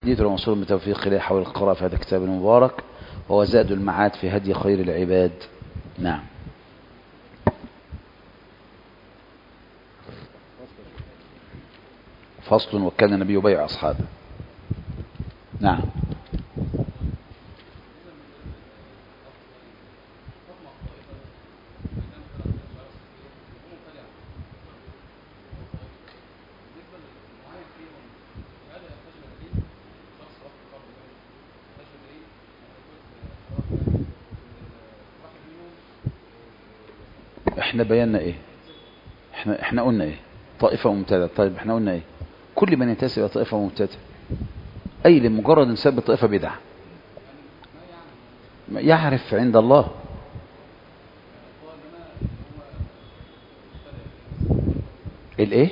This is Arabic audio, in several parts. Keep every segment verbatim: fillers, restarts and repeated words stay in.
ديت الموصول بتوفيق إليه حول القراءة في هذا الكتاب المبارك، وهو زاد المعاد في هدي خير العباد. نعم. فصل وكان النبي يبايع أصحابه. نعم. احنا بينا ايه؟ احنا احنا قلنا ايه؟ طائفة ممتدة. طيب احنا قلنا ايه؟ كل من ينتسب الى طائفة ممتدة، اي لمجرد انساب الطائفة بدعة يعرف عند الله. الايه؟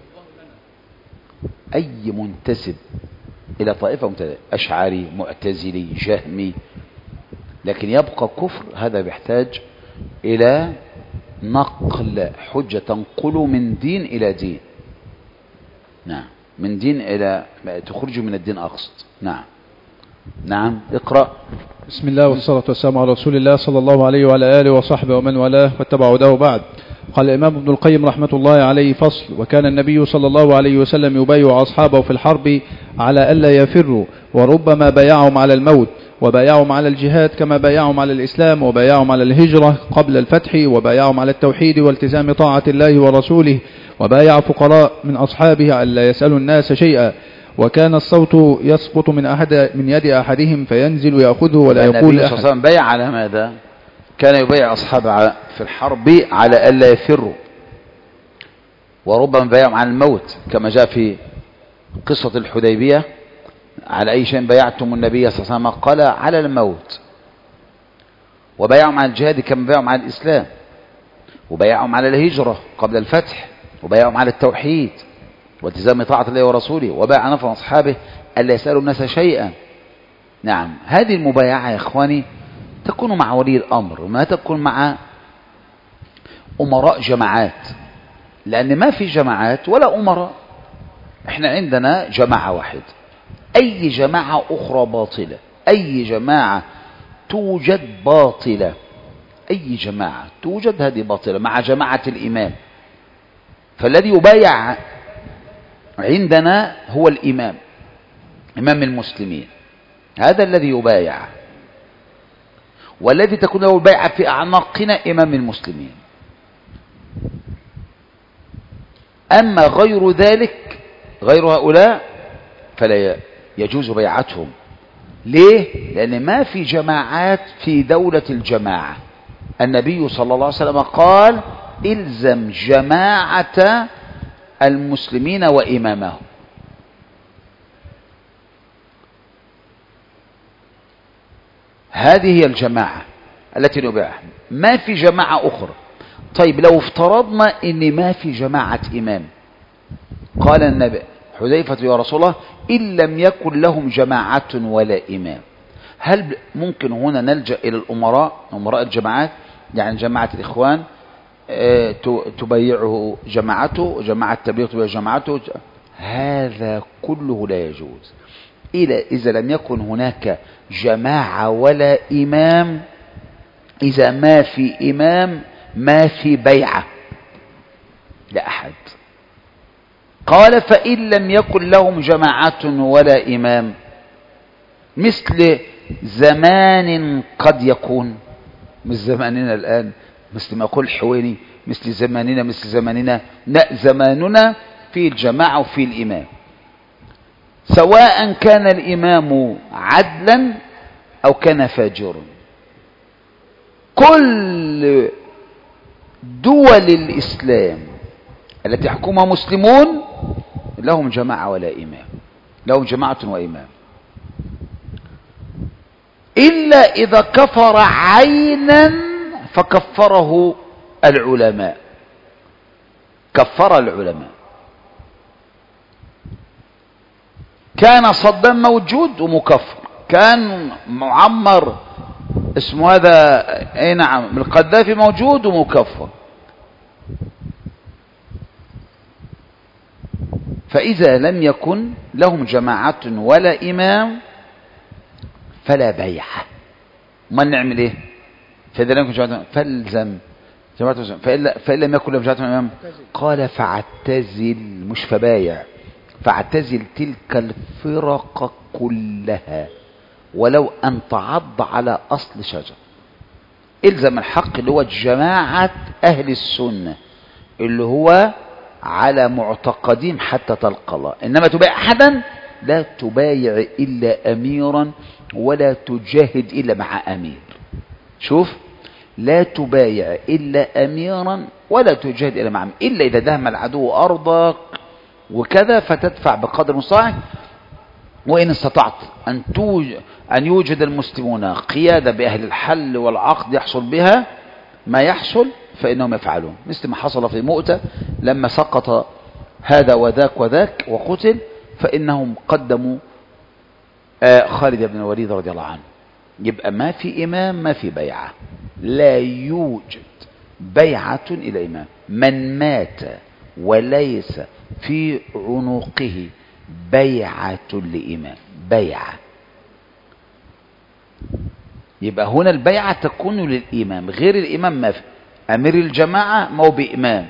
اي منتسب الى طائفة ممتدة، اشعري، معتزلي، جهمي، لكن يبقى كفر، هذا بيحتاج الى نقل حجة تنقله من دين الى دين. نعم، من دين الى تخرج من الدين اقصد. نعم. نعم. اقرأ. بسم الله والصلاة والسلام على رسول الله صلى الله عليه وعلى آله وصحبه ومن والاه واتبع هداه بعد. قال الإمام ابن القيم رحمة الله عليه: فصل. وكان النبي صلى الله عليه وسلم يبايع أصحابه في الحرب على ألا يفروا، وربما بايعهم على الموت، وبايعهم على الجهاد كما بايعهم على الإسلام، وبايعهم على الهجرة قبل الفتح، وبايعهم على التوحيد والتزام طاعة الله ورسوله، وبايع فقراء من أصحابه ألا يسألوا الناس شيئا، وكان الصوت يسقط من أحد من يد أحدهم فينزل يأخذه ولا يقول النبي أحد. صلى الله عليه وسلم بايع على ماذا؟ كان يبايع أصحابه في الحرب على ألا يفروا، وربما بايعهم على الموت كما جاء في قصة الحديبية: على أي شيء بايعتم النبي صلى الله عليه وسلم؟ قال: على الموت. وبايعهم على الجهاد كما بايعهم على الإسلام، وبايعهم على الهجرة قبل الفتح، وبايعهم على التوحيد والتزام طاعة الله ورسوله، وبايع نفر أصحابه ألا يسألوا الناس شيئا. نعم. هذه المبايعة يا إخواني تكون مع ولي الأمر، وما تكون مع أمراء جماعات، لأن ما في جماعات ولا أمراء. احنا عندنا جماعة واحد، أي جماعة أخرى باطلة، أي جماعة توجد باطلة، أي جماعة توجد هذه باطلة مع جماعة الإمام. فالذي يبايع عندنا هو الإمام، إمام المسلمين، هذا الذي يبايع، والذي تكون له البيعة في أعناقنا إمام المسلمين. أما غير ذلك، غير هؤلاء، فلا يجوز بيعتهم. ليه؟ لأن ما في جماعات في دولة الجماعة. النبي صلى الله عليه وسلم قال: إلزم جماعة المسلمين وإمامهم. هذه هي الجماعة التي نبيعها، ما في جماعة أخرى. طيب لو افترضنا إن ما في جماعة إمام، قال النبي حذيفة: يا رسول الله، إن لم يكن لهم جماعة ولا إمام، هل ممكن هنا نلجأ إلى الأمراء، أمراء الجماعات؟ يعني جماعة الإخوان تبيعه جماعته، جماعة التبليغ تبيع جماعته. هذا كله لا يجوز إلا إذا لم يكن هناك جماعة ولا إمام. إذا ما في إمام ما في بيعة لأحد. قال: فإن لم يكن لهم جماعة ولا إمام، مثل زمان قد يكون، مثل زماننا الآن، مثل ما يقول الحويني، مثل زماننا مثل زماننا. لا، زماننا في الجماعة وفي الإمام، سواء كان الإمام عدلا أو كان فاجرا. كل دول الإسلام التي يحكمها مسلمون لهم جماعة ولا إمام، لهم جماعة وإمام، إلا إذا كفر عينا فكفره العلماء، كفر العلماء. كان صدام موجود ومكفر، كان معمر اسمه هذا اي نعم القذافي موجود ومكفر. فإذا لم يكن لهم جماعة ولا إمام فلا بيعة. ما نعمل إيه؟ فإذا لم يكن جماعة فالزم جماعة فإلا فإن لم يكن لهم جماعة إمام قال فاعتزل، مش فبايع، فاعتزل تلك الفرق كلها ولو أن تعض على أصل شجر. إلزم الحق اللي هو جماعة أهل السنة اللي هو على معتقدين حتى تلقى الله. إنما تبايع أحدا لا تبايع إلا أميرا ولا تجاهد إلا مع أمير. شوف، لا تبايع إلا أميرا ولا تجاهد إلا مع أمير، إلا إذا دهم العدو أرضك وكذا فتدفع بقدر مستطاعك. وإن استطعت أن توجد أن يوجد المسلمون قيادة بأهل الحل والعقد يحصل بها ما يحصل فإنهم يفعلون، مثل ما حصل في مؤتة لما سقط هذا وذاك وذاك وقتل، فإنهم قدموا خالد بن الوليد رضي الله عنه. يبقى ما في إمام ما في بيعة، لا يوجد بيعة إلى إمام. من مات وليس في عنقه بيعة لإمام بيعة، يبقى هنا البيعة تكون للإمام، غير الإمام ما في. أمير الجماعة ما هو بإمام،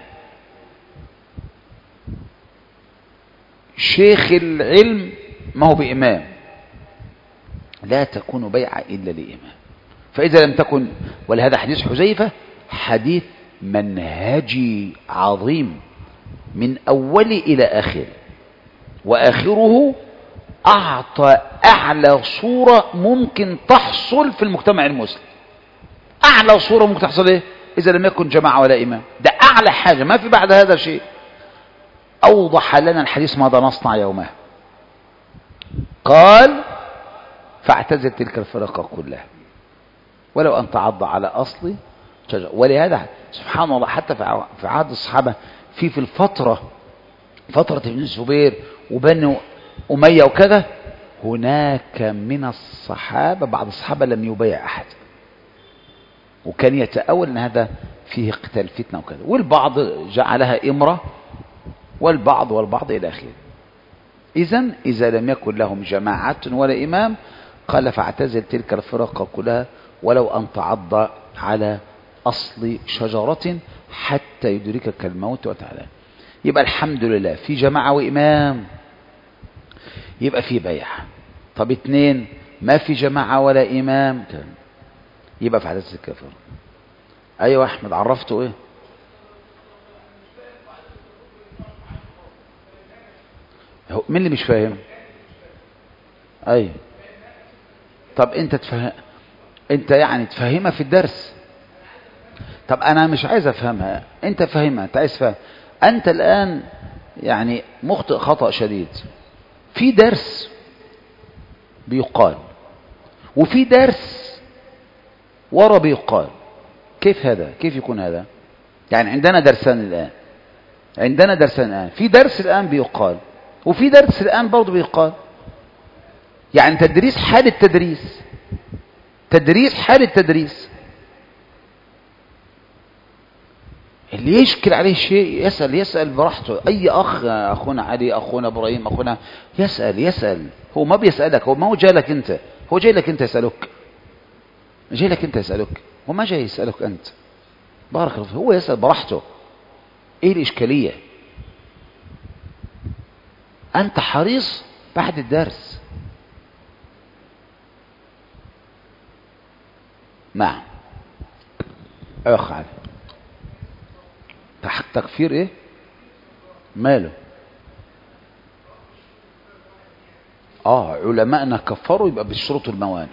شيخ العلم ما هو بإمام، لا تكون بيعة إلا لإمام. فإذا لم تكن، ولهذا حديث حذيفة حديث منهجي عظيم من أول إلى آخر، وآخره أعطى أعلى صورة ممكن تحصل في المجتمع المسلم. أعلى صورة ممكن تحصل إيه؟ إذا لم يكن جماعة ولا إمام، ده أعلى حاجة، ما في بعد هذا شيء. أوضح لنا الحديث ماذا نصنع يومها. قال فاعتزل تلك الفرق كلها ولو أن تعض على أصل شجر. ولهذا سبحان الله حتى في عهد الصحابة في في الفترة فترة ابن الزبير وبنو أمية وكذا، هناك من الصحابة بعض الصحابة لم يبايع أحد، وكان يتأول أن هذا فيه قتال فتنة وكذا، والبعض جعلها إمرة والبعض والبعض إلى آخره. إذن إذا لم يكن لهم جماعة ولا إمام قال فاعتزل تلك الفرق كلها ولو أن تعض على أصل شجرة حتى يدركك الموت وتعالى. يبقى الحمد لله في جماعة وإمام يبقى في بيع. طب اتنين ما في جماعة ولا إمام يبقى في حدث الكفر. أيوة أحمد عرفته إيه؟ مين اللي مش فاهم؟ أيوة. طب أنت تفهم، أنت يعني تفهمها في الدرس. طب أنا مش عايز أفهمها، أنت فهمها، أنت عايز فهم. أنت الآن يعني مخطئ خطأ شديد. في درس بيقال وفي درس ورا بيقال. كيف هذا؟ كيف يكون هذا؟ يعني عندنا درسان الآن، عندنا درسان الآن، في درس الآن بيقال وفي درس الآن برضو بيقال. يعني تدريس حال التدريس، تدريس حال التدريس. اللي يشكل عليه شيء يسأل، يسأل براحته. أي أخ، أخونا علي، أخونا إبراهيم، أخونا يسأل يسأل. هو ما بيسألك، هو ما هو جاي لك أنت، هو جاي لك أنت يسألك، جاي لك أنت يسألك، هو ما جاي يسألك أنت. بارك الله فيه، هو يسأل براحته. إيه الإشكالية؟ أنت حريص بعد الدرس. نعم. أخ علي تحت تكفير ايه؟ ماله؟ اه علماءنا كفروا يبقى بالشروط والموانع.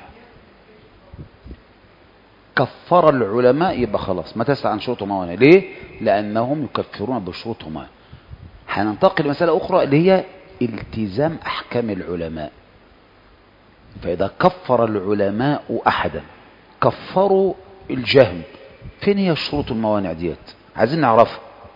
كفر العلماء يبقى خلاص ما تسأل عن شروط وموانع. ليه؟ لأنهم يكفرون بالشروط وموانع. هننتقل لمسألة أخرى اللي هي التزام أحكام العلماء. فإذا كفر العلماء أحدا كفروا الجهم، فين هي الشروط والموانع ديت؟ عايزين نعرفها.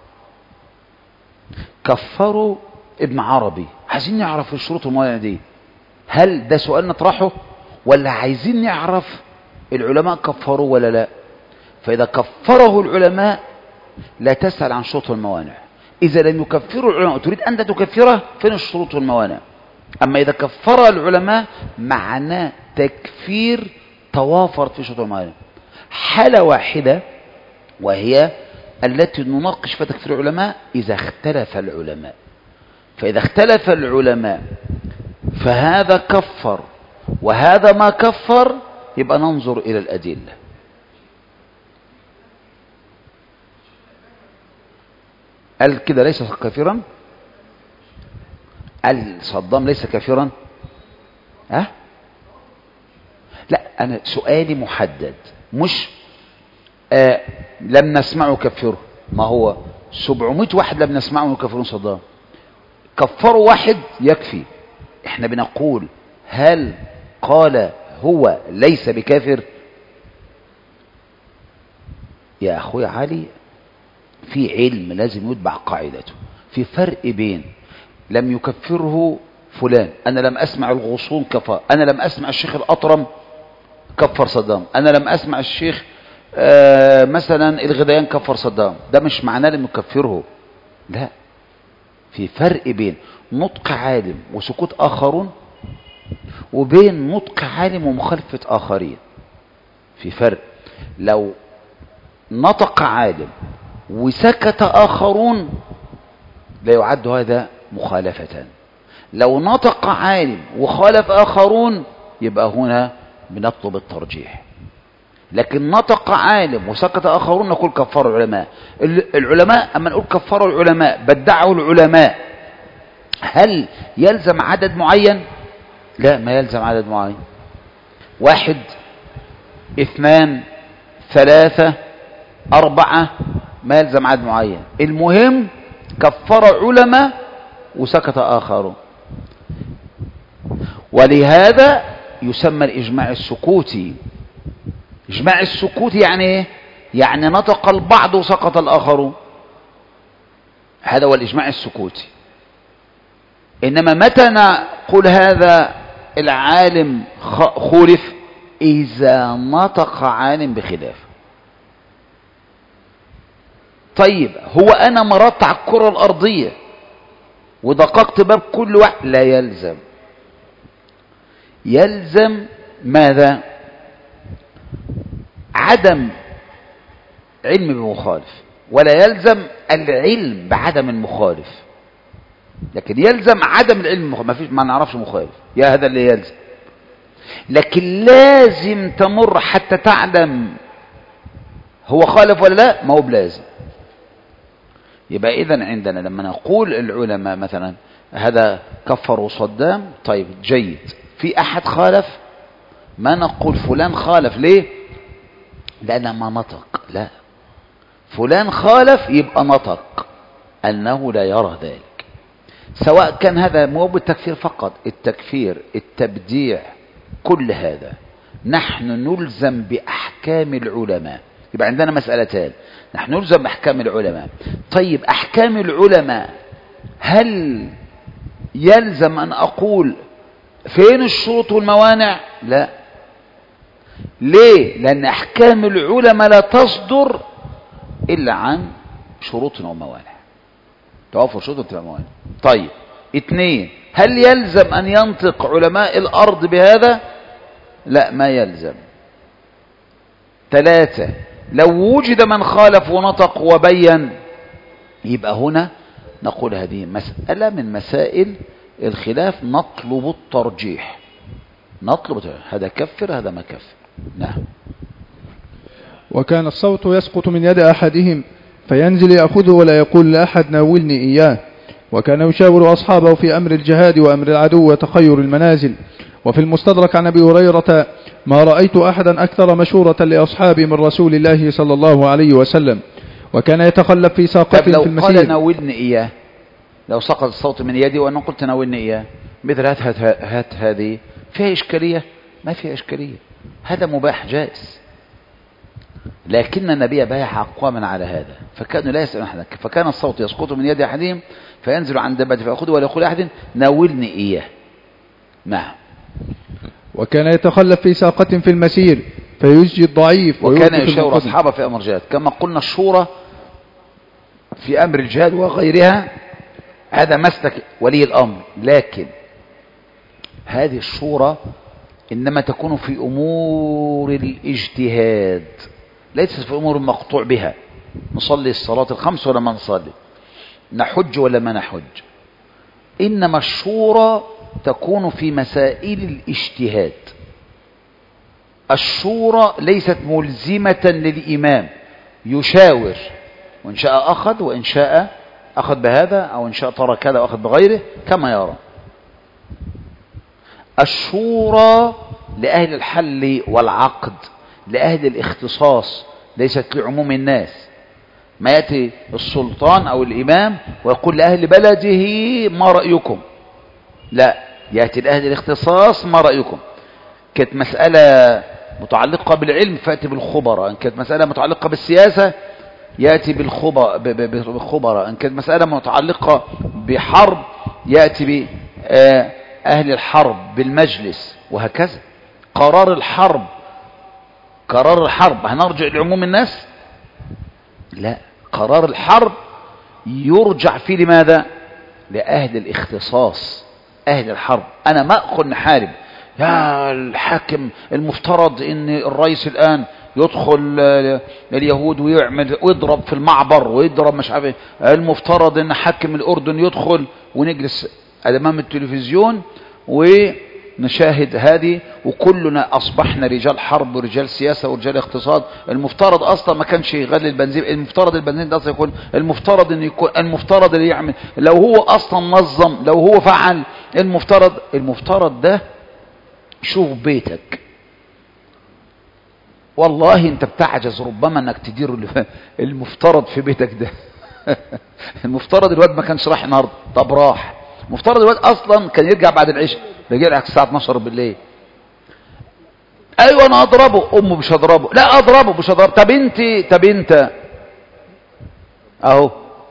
كفروا ابن عربي، عايزين نعرف الشروط والموانع دي. هل ده سؤال نطرحه ولا عايزين نعرف العلماء كفروا ولا لا؟ فإذا كفره العلماء لا تسأل عن شروط والموانع، إذا لم يكفروا العلماء تريد أن تكفره، فين الشروط والموانع؟ أما إذا كفر العلماء معناه تكفير توافرت في شروط والموانع. حالة واحدة وهي التي نناقش في تكفير العلماء إذا اختلف العلماء. فإذا اختلف العلماء فهذا كفر وهذا ما كفر، يبقى ننظر إلى الأدلة. قال كده ليس كافرا؟ قال صدام ليس كافرا؟ ها؟ لا، أنا سؤالي محدد، مش آه لم نسمعه كفره. ما هو سبعمائة واحد لم نسمعه يكفرون صدام، كفروا واحد يكفي. احنا بنقول هل قال هو ليس بكافر؟ يا أخوي علي، في علم لازم يتبع قاعدته. في فرق بين لم يكفره فلان، أنا لم أسمع الغصون كفر، أنا لم أسمع الشيخ الأطرم كفر صدام، أنا لم أسمع الشيخ آه مثلا الغديان كفر صدام، ده مش معناه لم يكفره. لا، في فرق بين نطق عالم وسكوت آخرون، وبين نطق عالم ومخالفة آخرين. في فرق. لو نطق عالم وسكت آخرون لا يعد هذا مخالفة. لو نطق عالم وخالف آخرون يبقى هنا بنطلب الترجيح. لكن نطق عالم وسكت آخرون نقول كفروا العلماء. العلماء أما نقول كفروا العلماء بدعوا العلماء، هل يلزم عدد معين؟ لا، ما يلزم عدد معين. واحد، اثنان، ثلاثة، أربعة، ما يلزم عدد معين. المهم كفر علماء وسكت آخرون. ولهذا يسمى الإجماع السكوتي. إجماع السكوتي يعني إيه؟ يعني نطق البعض وسقط الآخرون، هذا هو الإجماع السكوتي. إنما متى نقول هذا العالم خولف؟ إذا نطق عالم بخلاف. طيب هو أنا مررت على الكرة الأرضية ودققت باب كل واحد، لا يلزم. يلزم ماذا؟ عدم علم بمخالف، ولا يلزم العلم بعدم المخالف. لكن يلزم عدم العلم، ما فيش، ما نعرفش مخالف، يا هذا اللي يلزم. لكن لازم تمر حتى تعلم هو خالف ولا لا، ما هو بلازم. يبقى إذن عندنا لما نقول العلماء مثلا هذا كفروا صدام، طيب جيد، في أحد خالف؟ ما نقول فلان خالف، ليه؟ لأنه ما نطق. لا، فلان خالف يبقى نطق أنه لا يرى ذلك. سواء كان هذا مو بالتكفير فقط، التكفير، التبديع، كل هذا نحن نلزم بأحكام العلماء. يبقى عندنا مسألتان، نحن نلزم بأحكام العلماء. طيب أحكام العلماء، هل يلزم أن أقول فين الشروط والموانع؟ لا. ليه؟ لأن أحكام العلماء لا تصدر إلا عن شروط وموانع، توافر شروط وموانع. طيب اثنين، هل يلزم أن ينطق علماء الأرض بهذا؟ لا، ما يلزم. ثلاثة، لو وجد من خالف ونطق وبين، يبقى هنا نقول هذه مسألة من مسائل الخلاف، نطلب الترجيح. نطلب الترجيح. هذا كفر، هذا ما كفر. نعم. وكان الصوت يسقط من يد أحدهم فينزل يأخذه ولا يقول لأحد ناولني إياه. وكان يشاور أصحابه في أمر الجهاد وأمر العدو وتخير المنازل. وفي المستدرك عن أبي هريرة: ما رأيت أحدا أكثر مشورة لأصحابي من رسول الله صلى الله عليه وسلم. وكان يتخلف في ساقة في المسير. لو قال ناولني إياه، لو سقط الصوت من يدي وأنا قلت ناولني إياه، مثل هات, هات, هات هذه فيها إشكالية؟ ما فيها إشكالية، هذا مباح جائز. لكن النبي بايع أقواما على هذا، فكانوا لا يسألون أحدا، فكان الصوت يسقط من يد أحدهم فينزل عن دابته فيأخذه ولا يقول أحد ناولني إياه. نعم. وكان يتخلف في ساقة في المسير فيسجي الضعيف. وكان يشاور أصحابه في أمر جهاد. كما قلنا الشورى في أمر الجهاد وغيرها، هذا مسلك ولي الأمر. لكن هذه الشورى إنما تكون في أمور الاجتهاد، ليست في أمور المقطوع بها. نصلي الصلاة الخمس ولا ما نصلي، نحج ولا ما نحج، إنما الشورى تكون في مسائل الاجتهاد. الشورى ليست ملزمة للإمام، يشاور، وإن شاء أخذ وإن شاء أخذ بهذا أو إن شاء ترك هذا وأخذ بغيره كما يرى. الشورى لأهل الحل والعقد، لأهل الاختصاص، ليست لعموم الناس. ما يأتي السلطان أو الإمام ويقول لأهل بلده ما رأيكم، لا، يأتي لأهل الاختصاص ما رأيكم. كانت مسألة متعلقة بالعلم فأتي بالخبراء، إن كانت مسألة متعلقة بالسياسة يأتي بالخبراء، إن كانت مسألة متعلقة بحرب يأتي بأهل الحرب بالمجلس، وهكذا. قرار الحرب قرار الحرب هنرجع لعموم الناس؟ لا، قرار الحرب يرجع فيه لماذا؟ لأهل الاختصاص، أهل الحرب. أنا ما أقول نحارب، يا الحاكم المفترض ان الرئيس الآن يدخل اليهود ويعمل ويضرب في المعبر ويضرب مش عارف، المفترض ان حاكم الأردن يدخل، ونجلس أمام التلفزيون ونشاهد هذه، وكلنا أصبحنا رجال حرب ورجال سياسة ورجال اقتصاد. المفترض أصلا ما كانش يغلي البنزين، المفترض البنزين ده أصلا يكون، المفترض أن يكون، المفترض اللي يعمل، لو هو أصلا نظم، لو هو فعل، المفترض المفترض ده. شوف بيتك، والله انت بتعجز ربما انك تدير المفترض في بيتك ده. المفترض الواد ما كانش راح النهارده، طب راح. المفترض الواد اصلا كان يرجع بعد العشاء، بيجي لك الساعه اتناشر بالليل. ايوه انا اضربه، امه مش هضربه، لا اضربه مش هضربه. طب انت طب انت اهو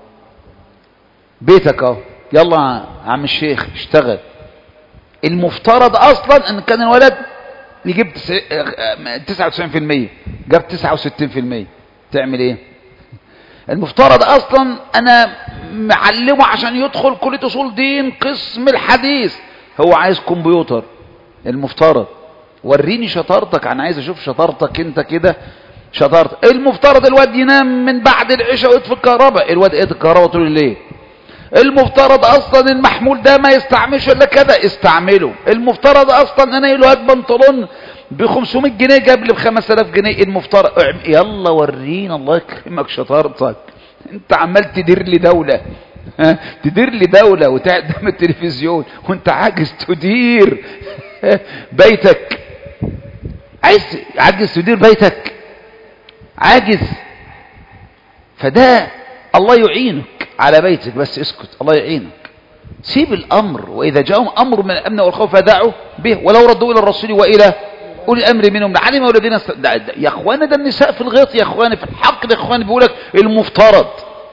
بيتك اهو، يلا يا عم الشيخ اشتغل. المفترض اصلا ان كان الولد يجيب تسعة وتسعين في المية، جاب تسعة وستين في المية، تعمل ايه؟ المفترض اصلا انا معلمه عشان يدخل كلية اصول دين قسم الحديث، هو عايز كمبيوتر. المفترض وريني شطارتك، انا عايز اشوف شطارتك انت كده، شطارتك. المفترض الواد ينام من بعد العشاء ويطفي الكهرباء، الواد ايه الكهرباء طول الليل. المفترض اصلا المحمول ده ما يستعملش الا كده، استعمله. المفترض اصلا انا له هات بنطلون ب خمسمية جنيه جاب لي ب خمسة آلاف جنيه. المفترض يلا ورينا الله يكرمك شطارتك. انت عمال تدير لي دوله، ها تدير لي دوله وتقعد قدام التلفزيون وانت عاجز تدير بيتك. عايز عاجز تدير بيتك، عاجز. فده الله يعينك على بيتك، بس اسكت، الله يعينك. سيب الأمر، وإذا جاءهم أمر من الأمن والخوف فدعوا به ولو ردوا إلى الرسول وإلى أولي الأمر منهم لعلموا الذين است... يا أخوانا ده النساء في الغيط، يا أخوانا في الحق، يا أخوانا بيقول لك المفترض.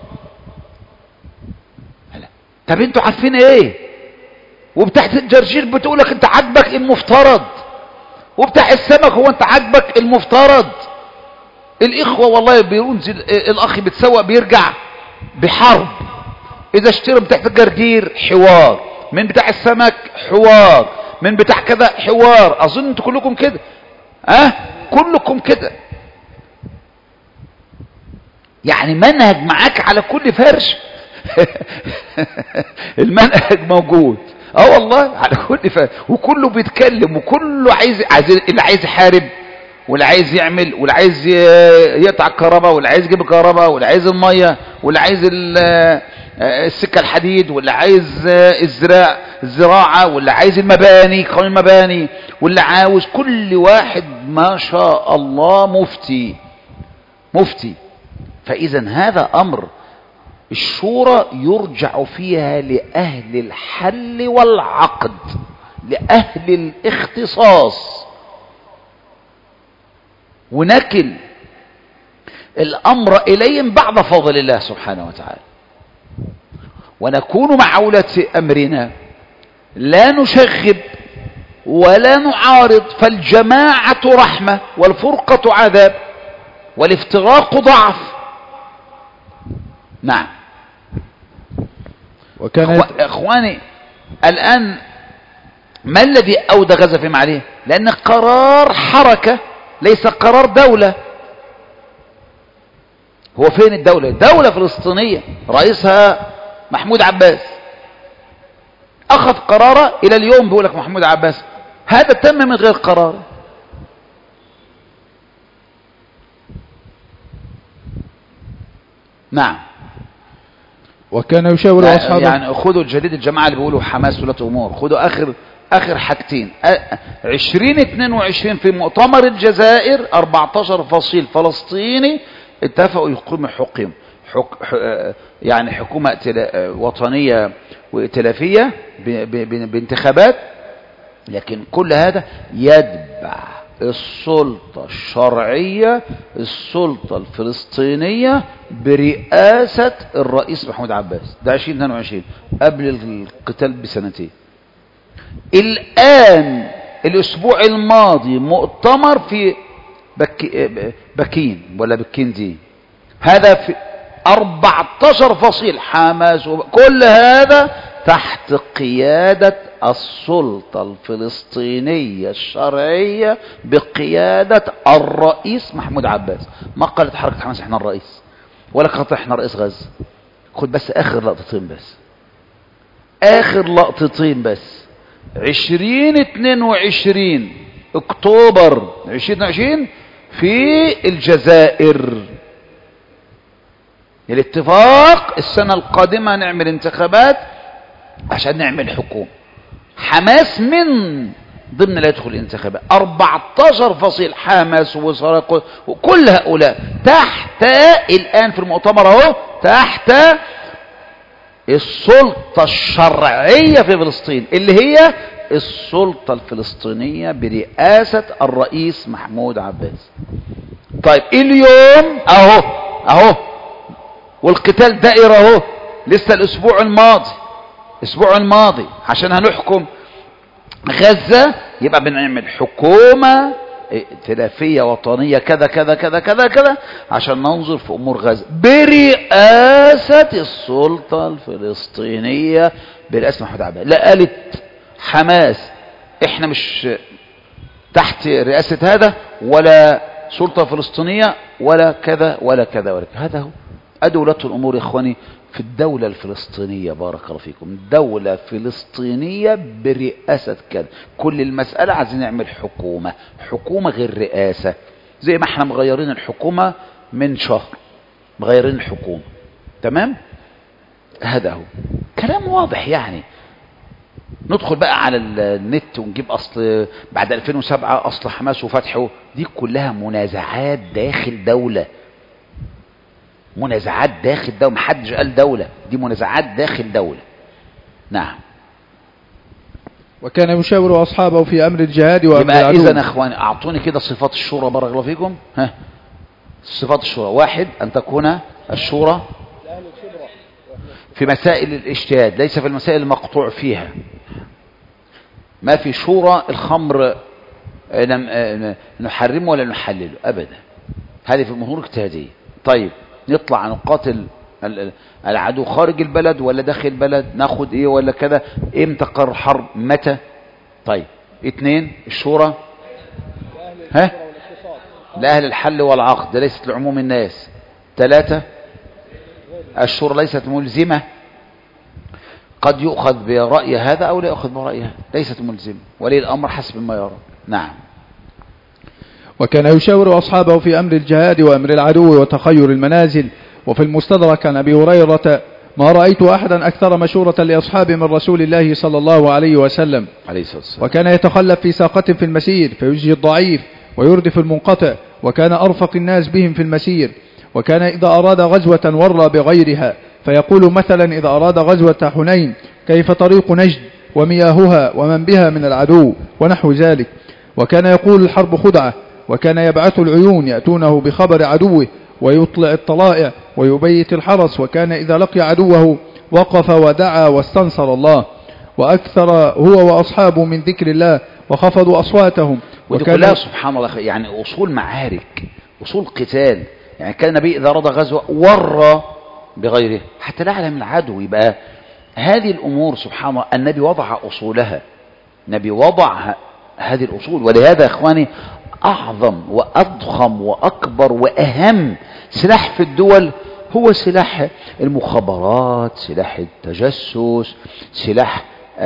طب انتوا عارفين ايه؟ وبتاع الجرجير بتقول لك انت عاجبك المفترض، وبتاع السمك هو انت عاجبك المفترض. الإخوة والله بينزل الأخ بيتسوق بيرجع بحرب، إذا اشتروا بتاع الجرجير حوار، من بتاع السمك حوار، من بتاع كذا حوار. أظن انتوا كلكم كده، أه؟ كلكم كده. يعني منهج معاك على كل فرش. المنهج موجود، اه والله على كل فرش، وكله بيتكلم، وكله عايز عايز اللي عايز يحارب، واللي عايز يعمل، واللي عايز يقطع الكهرباء، واللي عايز يجيب الكهرباء، واللي عايز الميه، واللي عايز السكه الحديد، واللي عايز الزراع الزراعه، واللي عايز المباني قانون المباني، واللي عاوز كل واحد ما شاء الله مفتي مفتي. فاذا هذا امر الشورى يرجع فيها لأهل الحل والعقد، لأهل الاختصاص، ونكل الأمر إليهم بعد فضل الله سبحانه وتعالى. ونكون مع ولاة أمرنا لا نشغب ولا نعارض، فالجماعة رحمة والفرقة عذاب والافتراق ضعف. نعم. وكان أخو... اخواني الان ما الذي اودى غزة فيما عليه؟ لان قرار حركة ليس قرار دولة. هو فين الدولة؟ دولة فلسطينية رئيسها محمود عباس، اخذ قراره الى اليوم بيقول لك محمود عباس، هذا تم من غير قرار. نعم. وكان يشاور اصحابه، يعني خذوا الجديد الجماعة اللي بيقولوا حماس ولاة امور، خذوا اخر اخر حاجتين. عشرين اتنين وعشرين في مؤتمر الجزائر اربعتاشر فصيل فلسطيني اتفقوا يقيموا حكم حك... يعني حكومة وطنية وائتلافية بانتخابات، لكن كل هذا يتبع السلطة الشرعية السلطة الفلسطينية برئاسة الرئيس محمود عباس. ده عشرين اتنين وعشرين قبل القتال بسنتين. الآن الأسبوع الماضي مؤتمر في بك... بكين ولا بكين دي، هذا في أربعتاشر فصيل حماس وب... كل هذا تحت قيادة السلطة الفلسطينية الشرعية بقيادة الرئيس محمود عباس. ما قالت حركة حماس احنا الرئيس، ولا قالت احنا رئيس غزة. خد بس اخر لقطتين بس، اخر لقطتين بس. عشرين اتنين وعشرين اكتوبر عشرين اتنين وعشرين في الجزائر، الاتفاق السنة القادمة نعمل انتخابات عشان نعمل حكومة. حماس من ضمن لا يدخل الانتخابات، أربعتاشر فصيل حماس ووزراء وكل هؤلاء تحت الآن في المؤتمر اهو تحت السلطة الشرعية في فلسطين اللي هي السلطة الفلسطينية برئاسة الرئيس محمود عباس. طيب اليوم اهو اهو والقتال دائر اهو، لسه الاسبوع الماضي الاسبوع الماضي عشان هنحكم غزة يبقى بنعمل حكومة ائتلافية وطنية كذا كذا كذا كذا كذا عشان ننظر في امور غزة برئاسة السلطة الفلسطينية برئاسة محمود عباس. لا قالت حماس احنا مش تحت رئاسة هذا ولا سلطة فلسطينية ولا كذا ولا كذا ولا كذا. هذا هو أدولة الأمور يا إخواني في الدولة الفلسطينية. بارك الله فيكم. دولة فلسطينية برئاسة كذا. كل المسألة عايزين نعمل حكومة، حكومة غير رئاسة، زي ما احنا مغيرين الحكومة من شهر مغيرين الحكومة. تمام؟ هذا هو كلام واضح. يعني ندخل بقى على النت ونجيب أصل بعد ألفين وسبعة أصل حماس وفتحه، دي كلها منازعات داخل دولة، منازعات داخل دولة، محدش قال دولة، دي منازعات داخل دولة. نعم. وكان يشاور أصحابه في أمر الجهاد وأمر يبقى العدو. إذن أخواني أعطوني كده صفات الشورى بارك الله فيكم. ها صفات الشورى: واحد أن تكون الشورى في مسائل الاجتهاد ليس في المسائل المقطوع فيها. ما في شورى الخمر نحرمه ولا نحلله أبدا، هذه في الأمور الاجتهادية. طيب نطلع نقاتل العدو خارج البلد ولا داخل البلد، ناخد ايه ولا كذا، امتى قرر حرب، متى. طيب اثنين الشورى ها لأهل الحل والعقد، ده ليست لعموم الناس. ثلاثة الشورى ليست ملزمة، قد يؤخذ برأي هذا أو لا يؤخذ برأي هذا، ليست ملزمة، ولي الأمر حسب ما يرى. نعم. وكان يشاور أصحابه في أمر الجهاد وأمر العدو وتخير المنازل. وفي المستدرك عن أبي هريرة: ما رأيت أحدا أكثر مشورة لأصحابه من رسول الله صلى الله عليه وسلم. عليه الصلاة والسلام. وكان يتخلف في ساقة في المسير فيجزي الضعيف ويردف المنقطع، وكان أرفق الناس بهم في المسير. وكان إذا أراد غزوة ورى بغيرها، فيقول مثلا إذا أراد غزوة حنين: كيف طريق نجد ومياهها ومن بها من العدو، ونحو ذلك. وكان يقول: الحرب خدعة. وكان يبعث العيون يأتونه بخبر عدوه ويطلع الطلائع ويبيت الحرس. وكان إذا لقي عدوه وقف ودعا واستنصر الله. وأكثر هو وأصحابه من ذكر الله وخفضوا أصواتهم. وكان كلها سبحان الله يعني أصول معارك، أصول قتال. يعني كان النبي إذا رضى غزوة ورى بغيره حتى لا يعلم العدو. يبقى هذه الأمور سبحان الله النبي وضع أصولها، النبي وضع هذه الأصول. ولهذا يا إخواني أعظم وأضخم وأكبر وأهم سلاح في الدول هو سلاح المخابرات، سلاح التجسس، سلاح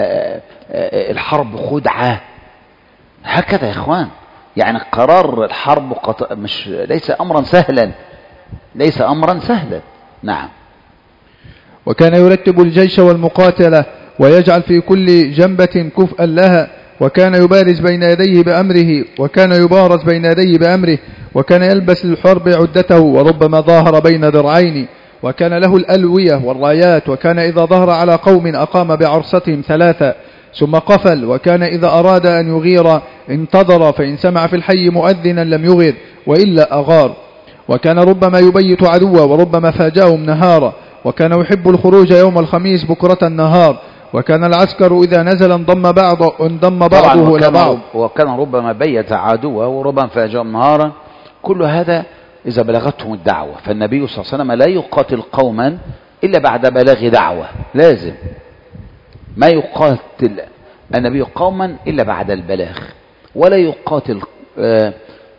الحرب خدعة. هكذا يا إخوان، يعني قرار الحرب مش ليس أمرا سهلا، ليس أمرا سهلا. نعم. وكان يرتب الجيش والمقاتلة ويجعل في كل جنبة كفءا لها، وكان يبارز بين يديه بأمره وكان يبارز بين يديه بأمره وكان يلبس للحرب عدته، وربما ظاهر بين ذرعين، وكان له الألوية والرايات، وكان إذا ظهر على قوم أقام بعرستهم ثلاثة ثم قفل، وكان إذا أراد أن يغير انتظر، فإن سمع في الحي مؤذنا لم يغير وإلا أغار، وكان ربما يبيت عدوه وربما فاجأهم نهارا، وكان يحب الخروج يوم الخميس بكرة النهار، وكان العسكر إذا نزل انضم بعض انضم بعضه إلى بعض، وكان ربما بيت عدوه وربما فاجأهم نهارا. كل هذا إذا بلغتهم الدعوة، فالنبي صلى الله عليه وسلم لا يقاتل قوما إلا بعد بلاغ دعوة، لازم ما يقاتل النبي قوما إلا بعد البلاغ، ولا يقاتل آه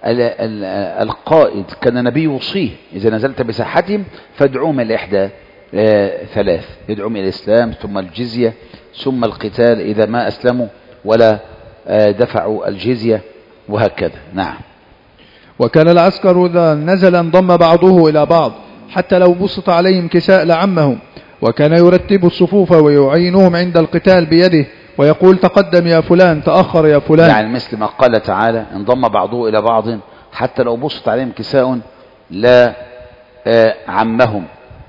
القائد. كان النبي يوصيه إذا نزلت بساحتهم فادعوهم إلى إحدى آه ثلاث، يدعوهم إلى الإسلام ثم الجزية ثم القتال إذا ما أسلموا ولا آه دفعوا الجزية، وهكذا. نعم. وكان العسكر إذا نزل انضم بعضه إلى بعض حتى لو بسط عليهم كساء لعمهم، وكان يرتب الصفوف ويعينهم عند القتال بيده ويقول تقدم يا فلان تأخر يا فلان، يعني مثل ما قال تعالى انضم بعضه إلى بعض حتى لو بسط عليهم كساء لا آه عمهم،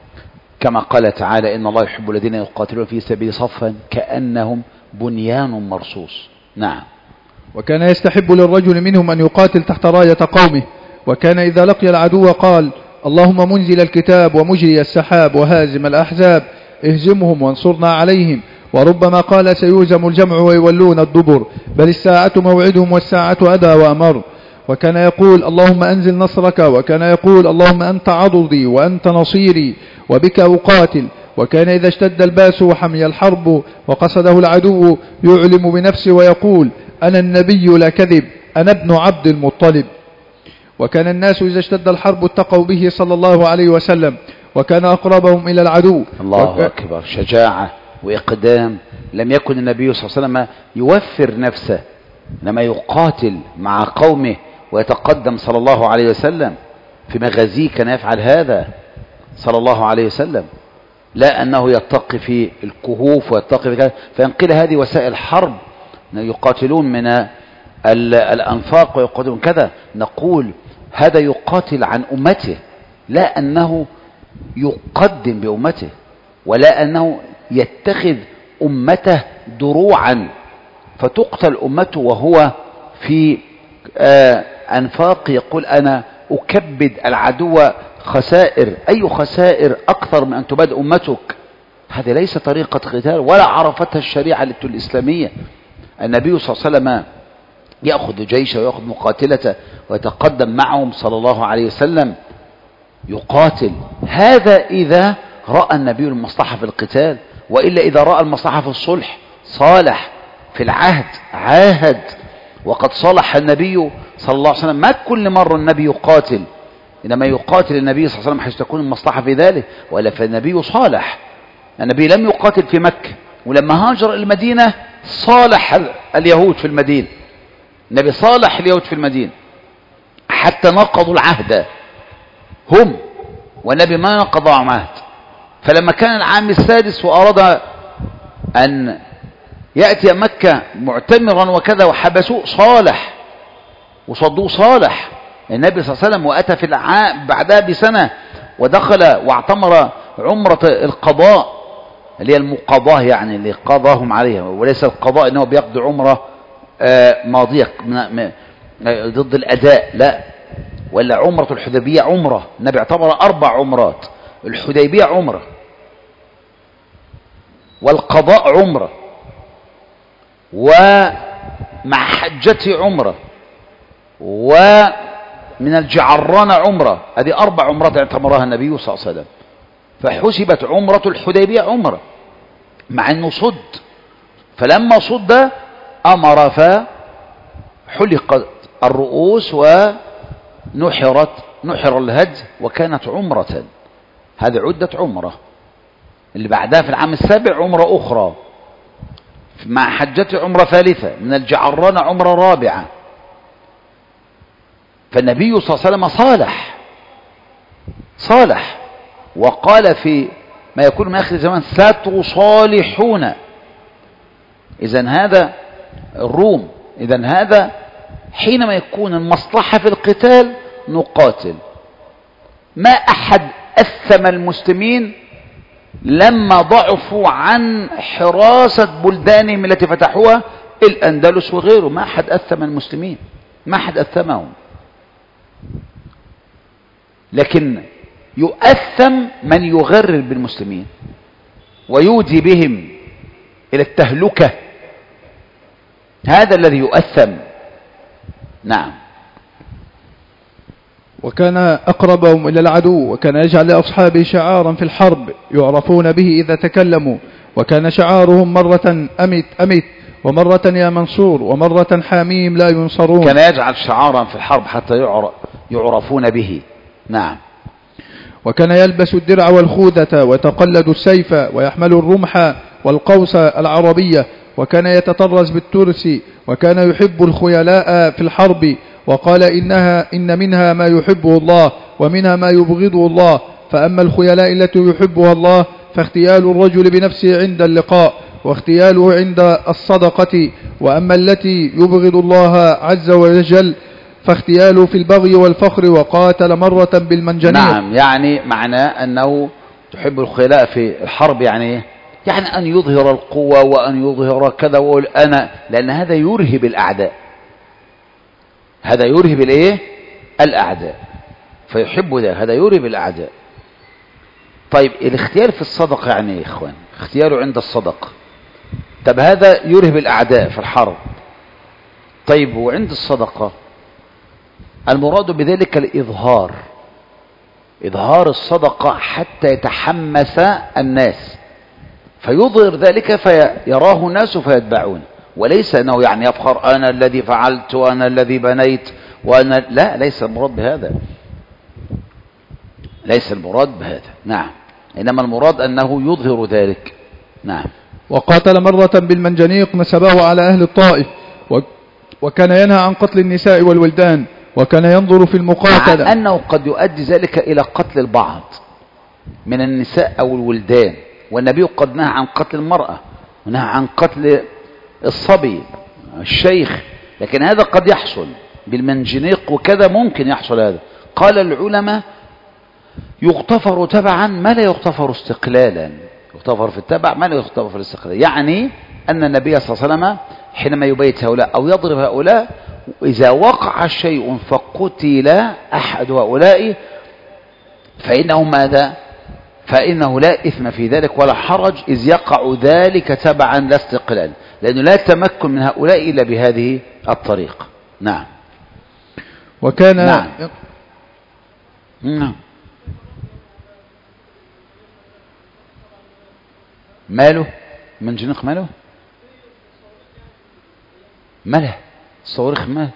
كما قال تعالى إن الله يحب الذين يقاتلون في سبيل صفا كأنهم بنيان مرصوص. نعم. وكان يستحب للرجل منهم أن يقاتل تحت راية قومه، وكان إذا لقي العدو قال اللهم منزل الكتاب ومجري السحاب وهازم الأحزاب اهزمهم وانصرنا عليهم، وربما قال سيهزم الجمع ويولون الدبر بل الساعة موعدهم والساعة أدى وأمر، وكان يقول اللهم أنزل نصرك، وكان يقول اللهم أنت عضدي وأنت نصيري وبك أقاتل، وكان إذا اشتد الباس وحمي الحرب وقصده العدو يعلم بنفسه ويقول أنا النبي لا كذب أنا ابن عبد المطلب. وكان الناس إذا اشتد الحرب اتقوا به صلى الله عليه وسلم، وكان أقربهم إلى العدو. الله وك... أكبر، شجاعة وإقدام. لم يكن النبي صلى الله عليه وسلم يوفر نفسه لما يقاتل مع قومه ويتقدم صلى الله عليه وسلم في مغازيه، كان يفعل هذا صلى الله عليه وسلم، لا أنه يتقي في الكهوف ويتقي في كذا، فينقل هذه وسائل حرب، يقاتلون من الأنفاق ويقاتلون كذا. نقول هذا يقاتل عن أمته، لا أنه يقدم بأمته، ولا أنه يتخذ أمته دروعا فتقتل أمته وهو في آه أنفاق يقول أنا أكبد العدو خسائر. أي خسائر أكثر من أن تباد أمتك؟ هذه ليس طريقة قتال ولا عرفتها الشريعة الإسلامية. النبي صلى الله عليه وسلم يأخذ جيشه ويأخذ مقاتلته ويتقدم معهم صلى الله عليه وسلم يقاتل. هذا إذا رأى النبي المصلحة في القتال، وإلا إذا رأى المصلحة في الصلح صالح، في العهد عاهد. وقد صلح النبي صلى الله عليه وسلم، ما كل مرة النبي يقاتل، إنما يقاتل النبي صلى الله عليه وسلم حيث تكون المصلحة في ذلك، ولا فالنبي صالح. النبي لم يقاتل في مكة، ولما هاجر المدينة صالح اليهود في المدينة، النبي صالح اليهود في المدينة حتى نقضوا العهد هم، والنبي ما نقضوا عهد. فلما كان العام السادس وأراد أن يأتي مكة معتمرا وكذا وحبسوه صالح وصدوه صالح النبي صلى الله عليه وسلم، وأتى في العام بعدها بسنة ودخل واعتمر عمرة القضاء اللي هي المقاضاة، يعني اللي قضاهم عليها، وليس القضاء انه بيقضي عمرة ماضية ضد الأداء، لا، ولا عمرة الحديبية عمرة. النبي اعتبر أربع عمرات، الحديبية عمرة والقضاء عمرة ومع حجته عمرة ومن الجعرانة عمرة. هذه أربع عمرات اعتبرها النبي صلى الله عليه وسلم، فحسبت عمرة الحديبية عمرة. مع انه صد. فلما صد امر فحلقت الرؤوس ونحرت نحر الهدي وكانت عمرة. هذه عدة عمرة. اللي بعدها في العام السابع عمرة أخرى، مع حجة عمرة ثالثة، من الجعران عمرة رابعة. فالنبي صلى الله عليه وسلم صالح صالح وقال في ما يكون من آخر الزمان ستصالحون. إذن هذا الروم، إذن هذا حينما يكون المصلحة في القتال نقاتل. ما أحد أثم المسلمين لما ضعفوا عن حراسة بلدانهم التي فتحوها، الأندلس وغيره. ما أحد أثم المسلمين، ما أحد أثمهم، لكن يؤثم من يغرر بالمسلمين ويودي بهم إلى التهلكة. هذا الذي يؤثم. نعم. وكان أقربهم إلى العدو، وكان يجعل لأصحابه شعارا في الحرب يعرفون به إذا تكلموا، وكان شعارهم مرة أمت أمت، ومرة يا منصور، ومرة حاميم لا ينصرون. كان يجعل شعارا في الحرب حتى يعرفون به. نعم. وكان يلبس الدرع والخوذة ويتقلد السيف ويحمل الرمح والقوس العربية، وكان يتطرز بالترس، وكان يحب الخيلاء في الحرب، وقال إنها إن منها ما يحبه الله ومنها ما يبغضه الله، فأما الخيلاء التي يحبها الله فاختيال الرجل بنفسه عند اللقاء واختياله عند الصدقة، وأما التي يبغض الله عز وجل فاختياله في البغي والفخر، وقاتل مرة بالمنجنيق. نعم، يعني معناه أنه تحب الخيلاء في الحرب، يعني يعني أن يظهر القوة وأن يظهر كذا ويقول أنا، لأن هذا يرهب الأعداء، هذا يرهب الايه الأعداء، فيحب ذلك، هذا يرهب الأعداء. طيب الاختيار في الصدقة يعني ايه يا إخوان؟ اختياره عند الصدقة. طب هذا يرهب الأعداء في الحرب. طيب وعند الصدقة المراد بذلك الإظهار، إظهار الصدقة حتى يتحمس الناس فيظهر ذلك فيراه الناس فيتبعون، وليس أنه يعني يفخر أنا الذي فعلت وأنا الذي بنيت وأنا، لا، ليس المراد بهذا، ليس المراد بهذا. نعم، إنما المراد أنه يظهر ذلك. نعم. وقاتل مرة بالمنجنيق نسبه على أهل الطائف، وكان ينهى عن قتل النساء والولدان، وكان ينظر في المقاتلة، مع أنه قد يؤدي ذلك إلى قتل البعض من النساء أو الولدان، والنبي قد نهى عن قتل المرأة ونهى عن قتل الصبي الشيخ، لكن هذا قد يحصل بالمنجنيق وكذا، ممكن يحصل هذا. قال العلماء يغتفر تبعا ما لا يغتفر استقلالا، يغتفر في التبع ما لا يغتفر في الاستقلال. يعني أن النبي صلى الله عليه وسلم حينما يبيت هؤلاء أو يضرب هؤلاء، إذا وقع شيء فقتل أحد هؤلاء فإنه ماذا؟ فإنه لا إثم في ذلك ولا حرج، إذ يقع ذلك تبعا لا استقلال، لأنه لا تمكن من هؤلاء إلا بهذه الطريقة. نعم. وكان نعم. نعم. ماله منجنيق؟ ماله ماله الصواريخ؟ ماله؟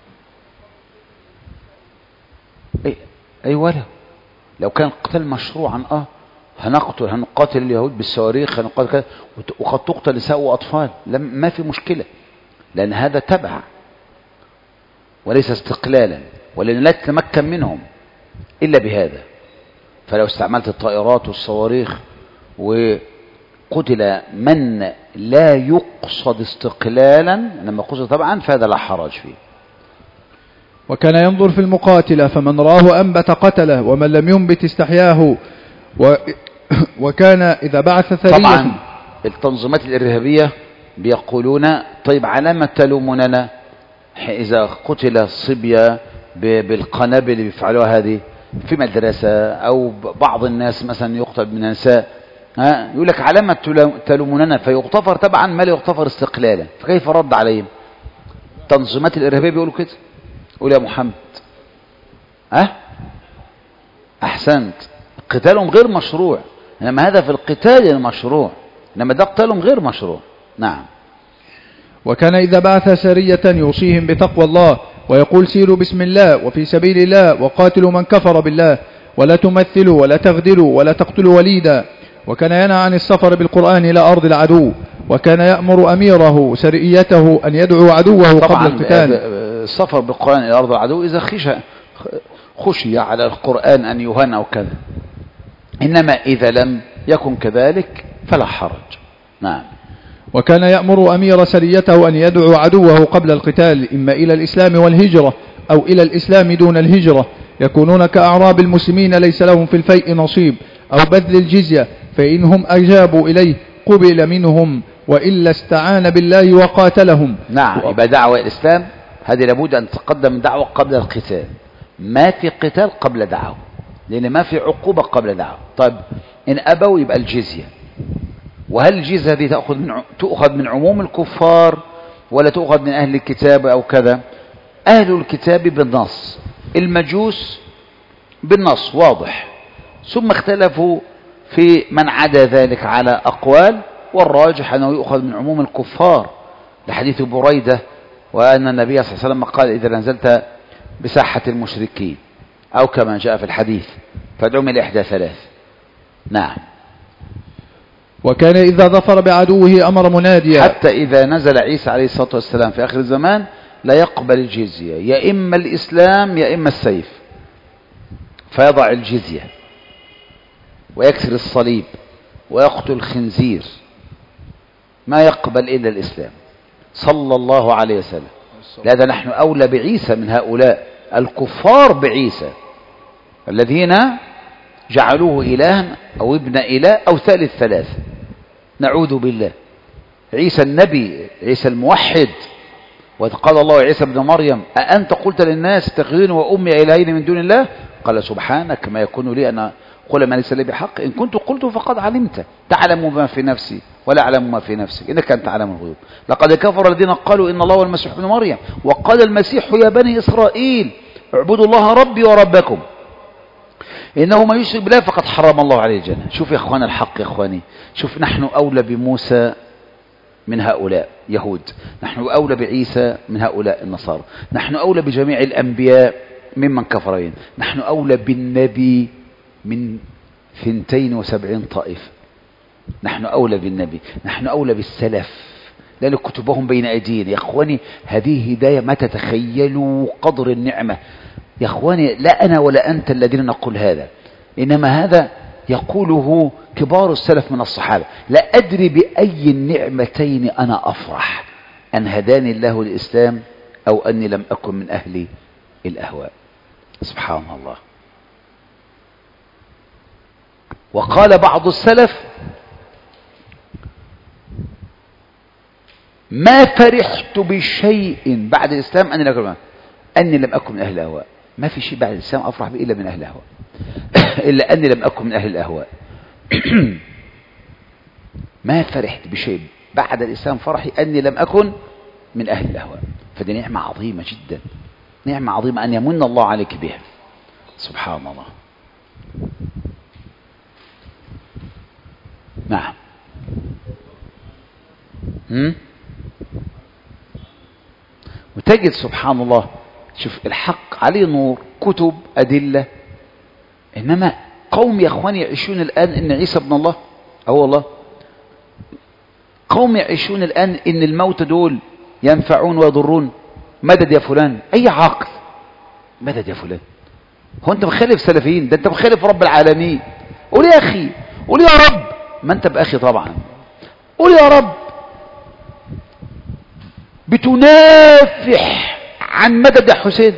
أي أي ولا لو كان قتال مشروعا اه هنقتل هنقاتل اليهود بالصواريخ، هنقاتل كذا، وقد تقتل نساء واطفال، ما في مشكله، لان هذا تبع وليس استقلالا، ولان لا تتمكن منهم الا بهذا. فلو استعملت الطائرات والصواريخ وقتل من لا يقصد استقلالا لما قصد طبعا فهذا لا حرج فيه. وكان ينظر في المقاتلة فمن راه أنبت قتله، ومن لم ينبت استحياه. و... وكان إذا بعث ثريا. طبعا التنظيمات الإرهابية بيقولون طيب على ما تلوموننا إذا قتل الصبية بالقنابل اللي بيفعلوها هذه في مدرسة، أو بعض الناس مثلا يقتل من النساء، ها يقول لك على ما تلوموننا، فيغتفر طبعا ما لا يغتفر استقلالا. فكيف رد عليهم؟ التنظيمات الإرهابية بيقولوا كده. قول يا محمد. أه؟ أحسنت. قتالهم غير مشروع، إنما هذا في القتال المشروع. إنما ده قتالهم غير مشروع. نعم. وكان إذا بعث سرية يوصيهم بتقوى الله ويقول سيروا بسم الله وفي سبيل الله وقاتلوا من كفر بالله ولا تمثلوا ولا تغدروا ولا تقتلوا وليدا. وكان ينهى عن السفر بالقرآن إلى أرض العدو. وكان يأمر أميره سريته أن يدعو عدوه قبل القتال. السفر بالقرآن إلى أرض العدو إذا خشي خشي على القرآن أن يهان أو كذا، إنما إذا لم يكن كذلك فلا حرج. نعم. وكان يأمر أمير سريته أن يدعو عدوه قبل القتال إما إلى الإسلام والهجرة أو إلى الإسلام دون الهجرة، يكونون كأعراب المسلمين ليس لهم في الفيء نصيب، أو بذل الجزية، فإنهم أجابوا إليه قبل منهم وإلا استعان بالله وقاتلهم. نعم. يبقى دعوة الإسلام هذه لابد أن تقدم دعوة قبل القتال، ما في قتال قبل دعوة، لأن ما في عقوبة قبل دعوة. طيب إن أبوا يبقى الجزية. وهل الجزية دي تأخذ من تؤخذ من عموم الكفار ولا تؤخذ من أهل الكتاب أو كذا؟ أهل الكتاب بالنص، المجوس بالنص واضح، ثم اختلفوا في من عدا ذلك على أقوال، والراجح أنه يؤخذ من عموم الكفار لحديث بريدة وأن النبي صلى الله عليه وسلم قال إذا نزلت بساحة المشركين أو كما جاء في الحديث فادعوا من إحدى ثلاث. نعم. وكان إذا ظفر بعدوه أمر مناديا، حتى إذا نزل عيسى عليه الصلاة والسلام في آخر الزمان لا يقبل الجزية، يا إما الإسلام يا إما السيف، فيضع الجزية ويكسر الصليب ويقتل الخنزير، ما يقبل إلا الإسلام صلى الله عليه وسلم. لذا نحن أولى بعيسى من هؤلاء الكفار بعيسى الذين جعلوه إلها أو ابن إله أو ثالث ثلاثة، نعوذ بالله. عيسى النبي، عيسى الموحد، وقال الله عيسى ابن مريم أأنت قلت للناس اتخذوني وأمي إلهين من دون الله؟ قال سبحانك ما يكون لي أن أقول ما ليس لي بحق، إن كنت قلت فقد علمت، تعلم ما في نفسي ولا أعلم ما في نفسك إنك أنت تعلم الغيوب. لقد كفر الذين قالوا إن الله هو المسيح ابن مريم، وقال المسيح يا بني إسرائيل اعبدوا الله ربي وربكم إنه ما يشرك بالله فقد حرم الله عليه الجنة. شوف يا إخوان الحق يا إخواني، شوف نحن أولى بموسى من هؤلاء يهود، نحن أولى بعيسى من هؤلاء النصارى، نحن أولى بجميع الأنبياء ممن كفرين، نحن أولى بالنبي من ثنتين وسبعين طائفة، نحن أولى بالنبي، نحن أولى بالسلف لأن كتبهم بين أيدينا. يا إخواني هذه هداية ما تتخيلوا قدر النعمة يا إخواني، لا أنا ولا أنت الذين نقول هذا، إنما هذا يقوله كبار السلف من الصحابة. لا أدري بأي النعمتين أنا أفرح، أن هداني الله الإسلام أو أني لم أكن من أهل الأهواء. سبحان الله. وقال بعض السلف ما فرحت بشيء بعد الإسلام أني لم أكن, أني لم أكن من أهل الأهواء. ما في شيء بعد الإسلام أفرح به إلا من أهل الأهواء إلا أني لم أكن من أهل الأهواء ما فرحت بشيء بعد الإسلام فرحي أني لم أكن من أهل الأهواء. فدي نعمة عظيمة جدا، نعمة عظيمة أن يمن الله عليك بها. سبحان الله. نعم. هم؟ وتجد سبحان الله، شوف الحق عليه نور، كتب، أدلة، إنما قوم يا أخواني يعيشون الآن إن عيسى ابن الله، أو والله قوم يعيشون الآن إن الموت دول ينفعون ويضرون. مدد يا فلان، أي عاقل مدد يا فلان. هو أنت مخالف سلفيين؟ ده أنت مخالف رب العالمين. قول يا أخي، قول يا رب. ما أنت بأخي طبعا، قول يا رب. بتنافح عن مدد يا حسين،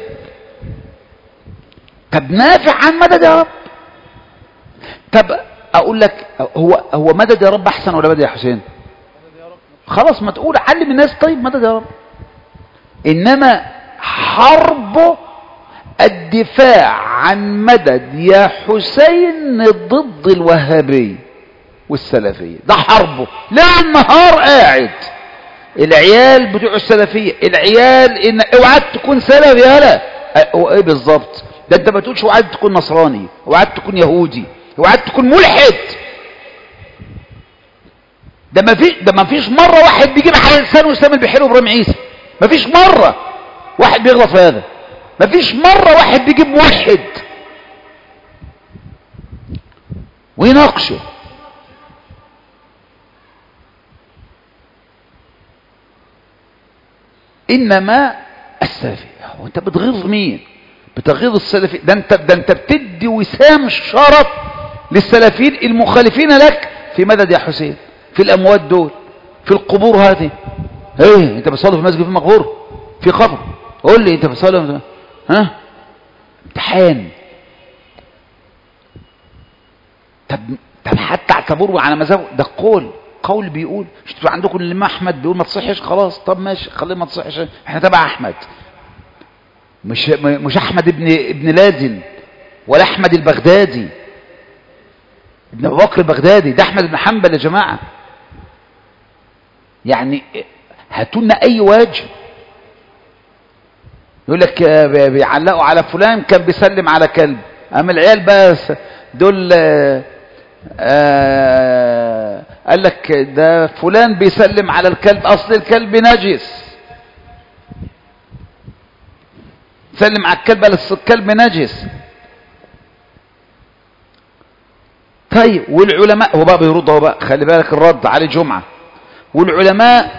طب نافع عن مدد يا رب. طب اقول لك هو هو مدد يا رب احسن ولا مدد يا حسين؟ خلاص ما تقول، علم الناس طيب مدد يا رب. انما حرب الدفاع عن مدد يا حسين ضد الوهابي والسلفيه، ده حربه ليل نهار قاعد. العيال بتوع السلفيه، العيال ان اوعى تكون سلفي، يالا هو ايه بالظبط؟ ده انت ما تقولش اوعى تكون نصراني، اوعى تكون يهودي، اوعى تكون ملحد. ده ما فيش ده ما فيش مره واحد بيجيب على لسانه ويستعمل بحلو ابراهيم عيسى، ما فيش مره واحد بيغلط في هذا، ما فيش مره واحد بيجيب موحد ويناقشه. انما السلفي، وانت بتغيظ مين؟ بتغيظ السلفي. ده انت ده انت بتدي وسام الشرف للسلفيين المخالفين لك في مدد يا حسين، في الاموات دول، في القبور هذه. ايه انت بتصلي في مسجد في مقبور في قبر؟ قول لي انت بتصلي ها امتحان. طب طب حتى اعتبروا على مذهب ده قول قول بيقول مش تبقى عندكم الامام احمد بيقول ما تصحش خلاص، طب ماشي خليه ما تصحش، احنا تبع احمد، مش مش احمد ابن ابن لازن ولا احمد البغدادي ابن ابو بكر البغدادي، ده احمد بن حنبل يا جماعه. يعني هاتوا لنا اي وجه. يقول لك بيعلقوا على فلان كان بيسلم على كلب، اما العيال بس دول آه قال لك ده فلان بيسلم على الكلب، اصل الكلب نجس، سلم على الكلب بس الكلب نجس. طيب والعلماء، هو بقى بيرد، هو بقى خلي بالك الرد علي جمعة، والعلماء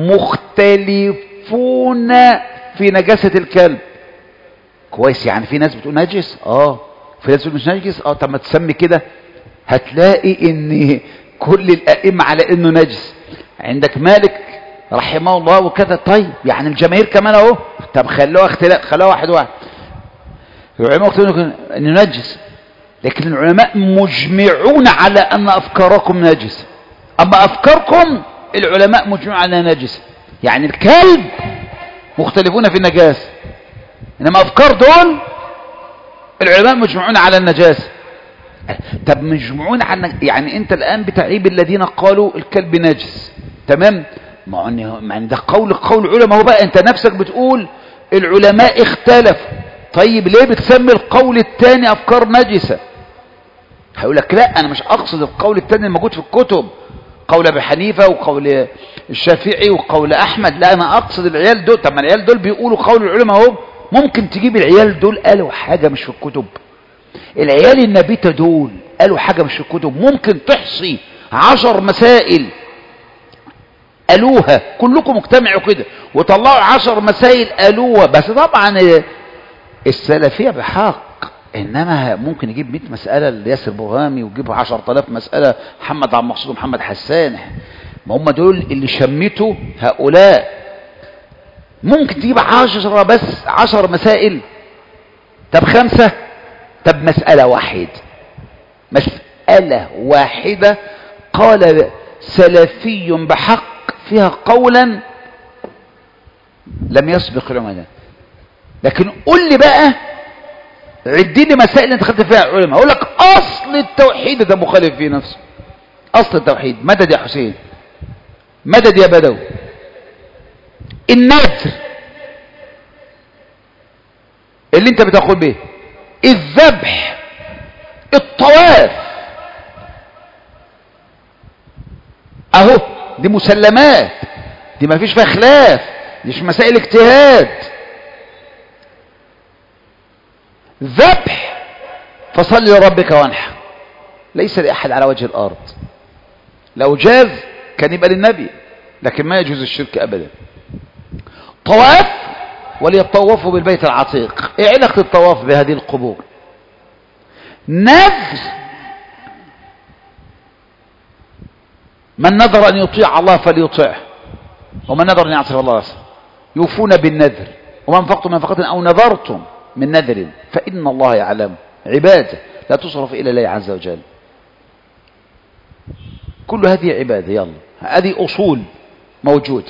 مختلفون في نجاسة الكلب. كويس، يعني في ناس بتقول نجس، اه في ناس بتقول مش نجس، اه طب ما تسمي كده، هتلاقي ان كل الائمه على انه نجس. عندك مالك رحمه الله وكذا، طيب يعني الجماهير كمان اهو، طب خلوها اختلاف، خلوها واحد واحد. العلماء اختلفوا انه نجس، لكن العلماء مجمعون على ان افكاركم نجسه، اما افكاركم العلماء مجمعون على انها نجسه. يعني الكلب مختلفون في النجاسه، انما افكار دول العلماء مجمعون على النجاسه. طب مجمعون على، يعني انت الان بتعيب الذين قالوا الكلب نجس، تمام؟ ما يعني ده قول قول علماء، هو بقى انت نفسك بتقول العلماء اختلفوا، طيب ليه بتسمي القول الثاني افكار نجسه؟ هيقول لك لا انا مش اقصد القول الثاني الموجود في الكتب، قول ابي حنيفه وقول الشافعي وقول احمد، لا انا اقصد العيال دول. طب ما العيال دول بيقولوا قول العلماء اهو، ممكن تجيب العيال دول قالوا حاجه مش في الكتب، العيال النبيته دول قالوا حاجه مش في الكتب، ممكن تحصي عشر مسائل قالوها كلكم مجتمعوا كده وطلعوا عشر مسائل قالوها، بس طبعا السلفيه بحق. انما ممكن يجيب مئة مساله لياسر برهامي ويجيب عشرة آلاف مساله محمد عبد المقصود ومحمد حسان، ما هم دول اللي شمتوا هؤلاء. ممكن تجيب عشرة بس عشر مسائل، طب خمسه، طب مساله واحده، مساله واحده قال سلفي بحق فيها قولا لم يسبق العلماء. لكن قل لي بقى عدي لي مسائل انت خدت فيها العلماء، اقول لك اصل التوحيد ده مخالف فيه نفسه، اصل التوحيد مدد يا حسين، مدد يا بدوي. النذر اللي انت بتقول به، الذبح، الطواف، اهو دي مسلمات، دي ما فيش فيها خلاف، دي مش مسائل اجتهاد. ذبح فصل لربك وانحر، ليس لأحد على وجه الأرض، لو جاز كان يبقى للنبي، لكن ما يجوز الشرك أبدا. طواف وليطوفوا بالبيت العتيق، ايه علاقة الطواف بهذه القبور؟ نذر، من نذر أن يطيع الله فليطيعه، ومن نذر أن يعصي الله يعصي. يوفون بالنذر، وما انفقتم من نفقة أو نذرتم من نذر فإن الله يعلم، عبادة لا تصرف إلى الله عز وجل. كل هذه عبادة، يلا هذه أصول موجود.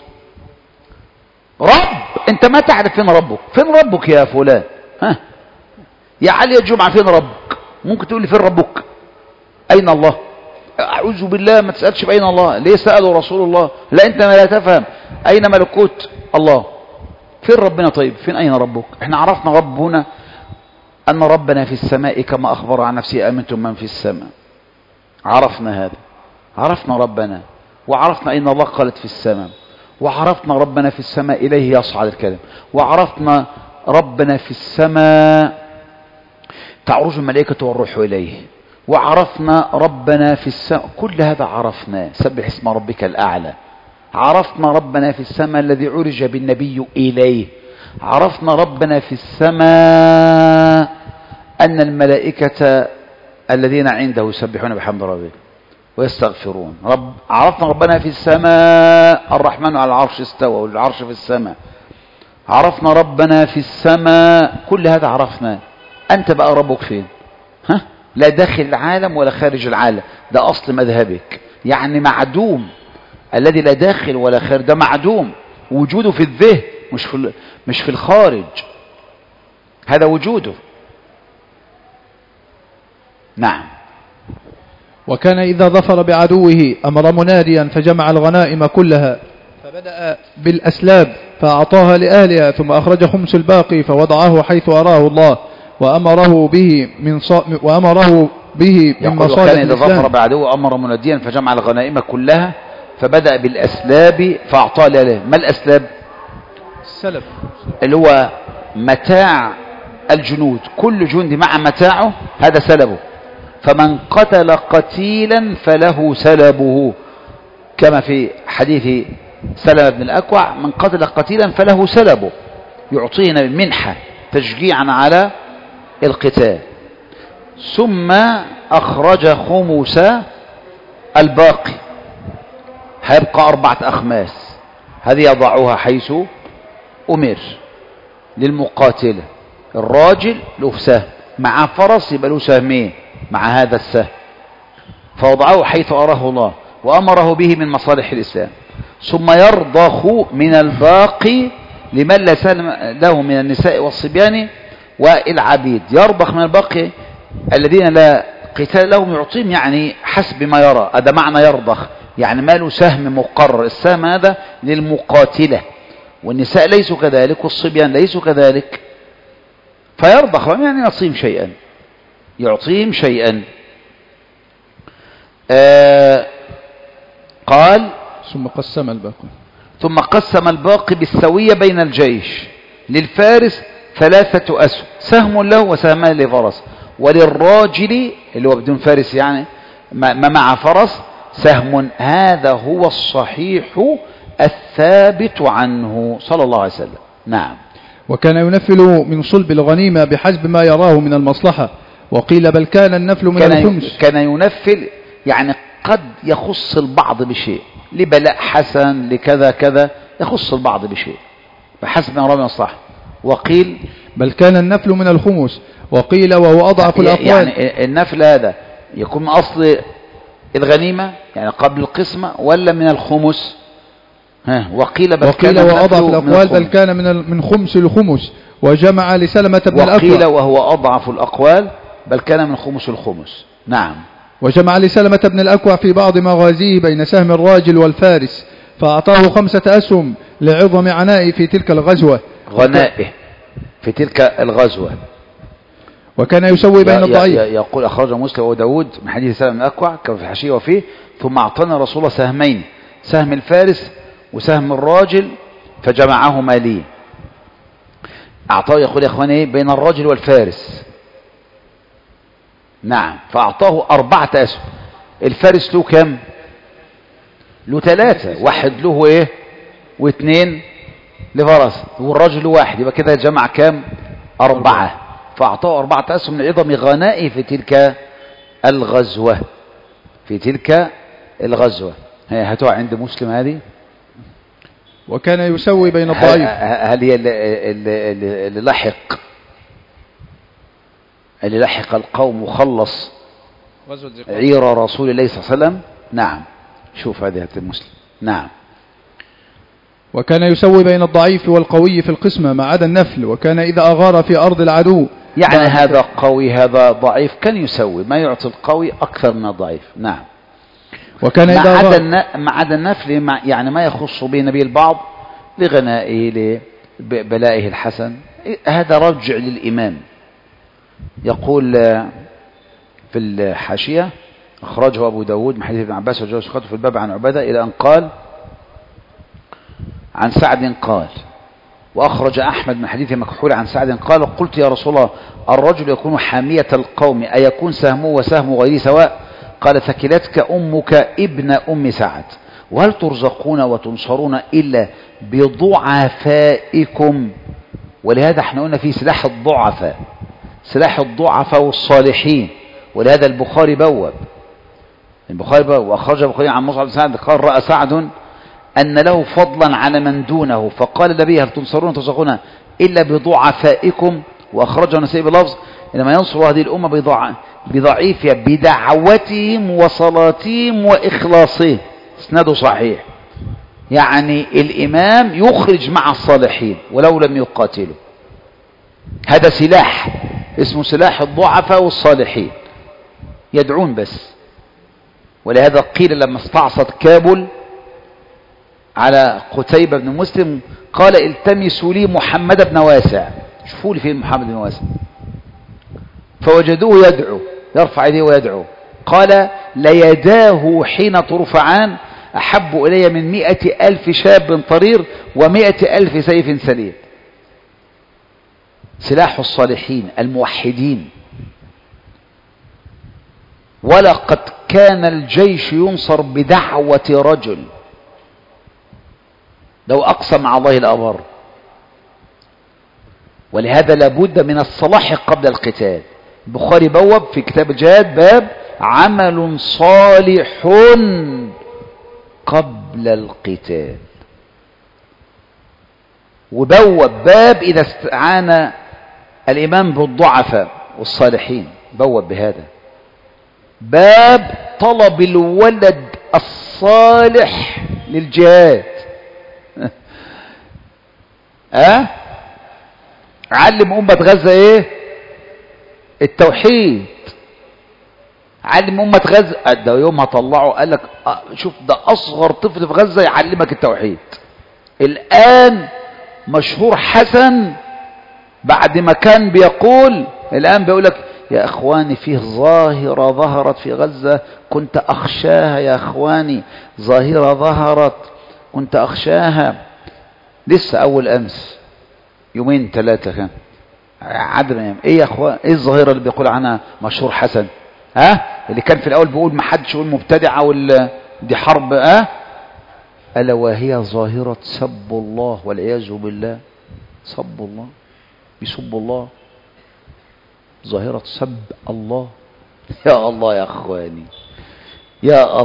رب، أنت ما تعرف فين ربك، فين ربك يا فلان؟ ها يا علي يا جمعة فين ربك؟ ممكن تقول لي فين ربك؟ أين الله؟ أعوذ بالله، ما تسألش بأين الله، ليه سألوا رسول الله؟ لا أنت ما لا تفهم أين ملكوت الله، فين ربنا؟ طيب فين أين ربك؟ احنا عرفنا ربنا أن ربنا في السماء كما أخبر عن نفسه، أمنتم من في السماء، عرفنا هذا، عرفنا ربنا، وعرفنا أين الله قالت في السماء، وعرفنا ربنا في السماء إليه يصعد الكلم، وعرفنا ربنا في السماء تعرج الملائكة والروح إليه، وعرفنا ربنا في السماء. كل هذا عرفناه. سبح اسم ربك الأعلى. عرفنا ربنا في السماء الذي عرج بالنبي إليه. عرفنا ربنا في السماء أن الملائكة الذين عنده يسبحون بحمد ربهم ويستغفرون. رب عرفنا ربنا في السماء الرحمن على العرش استوى والعرش في السماء. عرفنا ربنا في السماء. كل هذا عرفناه. أنت بقى ربك فين؟ ها؟ لا داخل العالم ولا خارج العالم. ده أصل مذهبك، يعني معدوم. الذي لا داخل ولا خارج ده معدوم، وجوده في الذهن مش في مش في الخارج. هذا وجوده. نعم. وكان إذا ظفر بعدوه أمر مناديا فجمع الغنائم كلها، فبدأ بالأسلاب فأعطاها لأهلها، ثم أخرج خمس الباقي فوضعه حيث أراه الله، وأمره به من ص... وأمره به من مصالح الإسلام. كان إذا ظفر بعدوه أمر مناديا فجمع الغنائم كلها، فبدأ بالأسلاب فأعطاها لأهلها. ما الأسلاب؟ السلب، اللي هو متاع الجنود. كل جندي مع متاعه، هذا سلبه. فمن قتل قتيلا فله سلبه، كما في حديث سلمة بن الأكوع: من قتل قتيلا فله سلبه، يعطينا منحة تشجيعا على القتال. ثم أخرج خمس الباقي، هيبقى أربعة أخماس. هذه يضعوها حيث أمر للمقاتلة. الراجل له سهم، مع فرس يبقى له سهمين مع هذا السهم، فوضعه حيث أراه الله وأمره به من مصالح الإسلام. ثم يرضخ من الباقي لمن لا سلم له من النساء والصبيان والعبيد. يرضخ من الباقي الذين لا قتال لهم يعطيهم، يعني حسب ما يرى. هذا معنى يرضخ، يعني ما له سهم مقرر. السهم هذا للمقاتلة، والنساء ليسوا كذلك والصبيان ليسوا كذلك. فيرضخ يعني يعطيهم شيئا، يعطيهم شيئا. آه قال: ثم قسم الباقي ثم قسم الباقي بالسوية بين الجيش. للفارس ثلاثة أسهم، سهم له وسهمان لفرس، وللراجل اللي هو بدون فارس يعني ما مع فرس سهم. هذا هو الصحيح الثابت عنه صلى الله عليه وسلم. نعم. وكان ينفل من صلب الغنيمة بحسب ما يراه من المصلحة، وقيل بل كان النفل من كان الخمس. كان ينفل يعني قد يخص البعض بشيء، لبلاء حسن لكذا كذا، يخص البعض بشيء بحسب ما يراه من المصلحة. وقيل بل كان النفل من الخمس، وقيل وهو أضعف الأقوال. يعني النفل هذا يكون من أصل الغنيمة يعني قبل القسمة، ولا من الخمس؟ ها. وقيل بل وقيل كان وأضعف الأقوال بل كان من من خمس الخمس، وجمع لسلمة بن الأكوع. وقيل وهو أضعف الأقوال بل كان من خمس الخمس. نعم. وجمع لسلمة بن الأكوع في بعض مغازيه بين سهم الراجل والفارس، فأعطاه خمسة أسهم لعظم عنائه في تلك الغزوة. غنائه في تلك الغزوة. وكان يسوي بين الضعيف. يقول أخرج مسلم وداود من حديث سلمة بن الأكوع كما في الحاشية وفيه: ثم أعطانا رسول الله سهمين، سهم الفارس وسهم الراجل، فجمعهما لي. أعطاه، يقول يا أخواني، بين الراجل والفارس. نعم. فأعطاه أربعة أسهم. الفارس له كم؟ له ثلاثة، واحد له إيه واثنين لفرس، والراجل له واحد، يبقى كده جمع كم؟ أربعة. فأعطاه أربعة أسهم لعظم غنائه في تلك الغزوة. في تلك الغزوة. هاتوها عند مسلم هذه. وكان يسوي بين الضعيف. هل هي اللي, اللي, اللي لحق اللي لحق القوم وخلص عير رسول الله صلى الله عليه وسلم؟ نعم. شوف هذه المسلم. نعم. وكان يسوي بين الضعيف والقوي في القسمة ما عدا النفل. وكان إذا أغار في أرض العدو، يعني هذا قوي هذا ضعيف، كان يسوي ما يعطي القوي أكثر من الضعيف. نعم. وكان إذا ما عدا ما عدا النفل، يعني ما يخص به نبي البعض لغنائه لبلائه الحسن، هذا رجع للإمام. يقول في الحاشية: أخرجه أبو داود من حديث ابن عباس وجوز خطه في الباب عن عبادة إلى أن قال عن سعد قال. وأخرج أحمد من حديث مكحول عن سعد قال قلت يا رسول الله الرجل يكون حامية القوم أيكون سهمه وسهم غيره سواء؟ قال ثكلتك أمك ابن أم سعد وهل ترزقون وتنصرون إلا بضعفائكم؟ ولهذا احنا قلنا في سلاح الضعفاء، سلاح الضعفاء والصالحين، ولهذا البخاري بوب البخاري بوب وأخرج البخاري عن مصعب بن سعد قال رأى سعد أن له فضلا على من دونه فقال النبي هل تنصرون وترزقون إلا بضعفائكم؟ وأخرجه النسائي بلفظ إنما ينصر هذه الأمة بضعيفها بدعوتهم وصلاتهم وإخلاصهم. اسناده صحيح، يعني الإمام يخرج مع الصالحين ولو لم يقاتلوا. هذا سلاح اسمه سلاح الضعفاء والصالحين، يدعون بس. ولهذا قيل لما استعصت كابل على قتيبة بن مسلم قال التمسوا لي محمد بن واسع، شوفوا لي فين محمد بن واسع، فوجدوه يدعو يرفع يديه ويدعو قال ليداه حين ترفعان أحب إلي من مئة ألف شاب طرير ومئة ألف سيف سليم. سلاح الصالحين الموحدين. ولقد كان الجيش ينصر بدعوة رجل لو أقسم على الله الأبر. ولهذا لابد من الصلاح قبل القتال. البخاري بوب في كتاب الجهاد باب عمل صالح قبل القتال، وبوب باب إذا استعان الإمام بالضعفاء والصالحين، بوب بهذا باب طلب الولد الصالح للجهاد. أه؟ علم أمة غزة إيه؟ التوحيد. علم أمة غزة ده يوم هطلعه قال لك آه شوف ده أصغر طفل في غزة يعلمك التوحيد. الآن مشهور حسن بعد ما كان بيقول الآن بيقول لك يا أخواني فيه ظاهرة ظهرت في غزة كنت أخشاها، يا أخواني ظاهرة ظهرت كنت أخشاها. لسه أول أمس يومين ثلاثة كان عدم أيام. إيه يا أخوان إيه الظاهرة اللي بيقول عنها مشهور حسن؟ ها اللي كان في الأول بيقول ما حدش يقول مبتدعة ولا دي حرب. ها ألا وهي ظاهرة سب الله والعياذ بالله. سب الله، يسب الله، ظاهرة سب الله. يا الله يا أخواني يا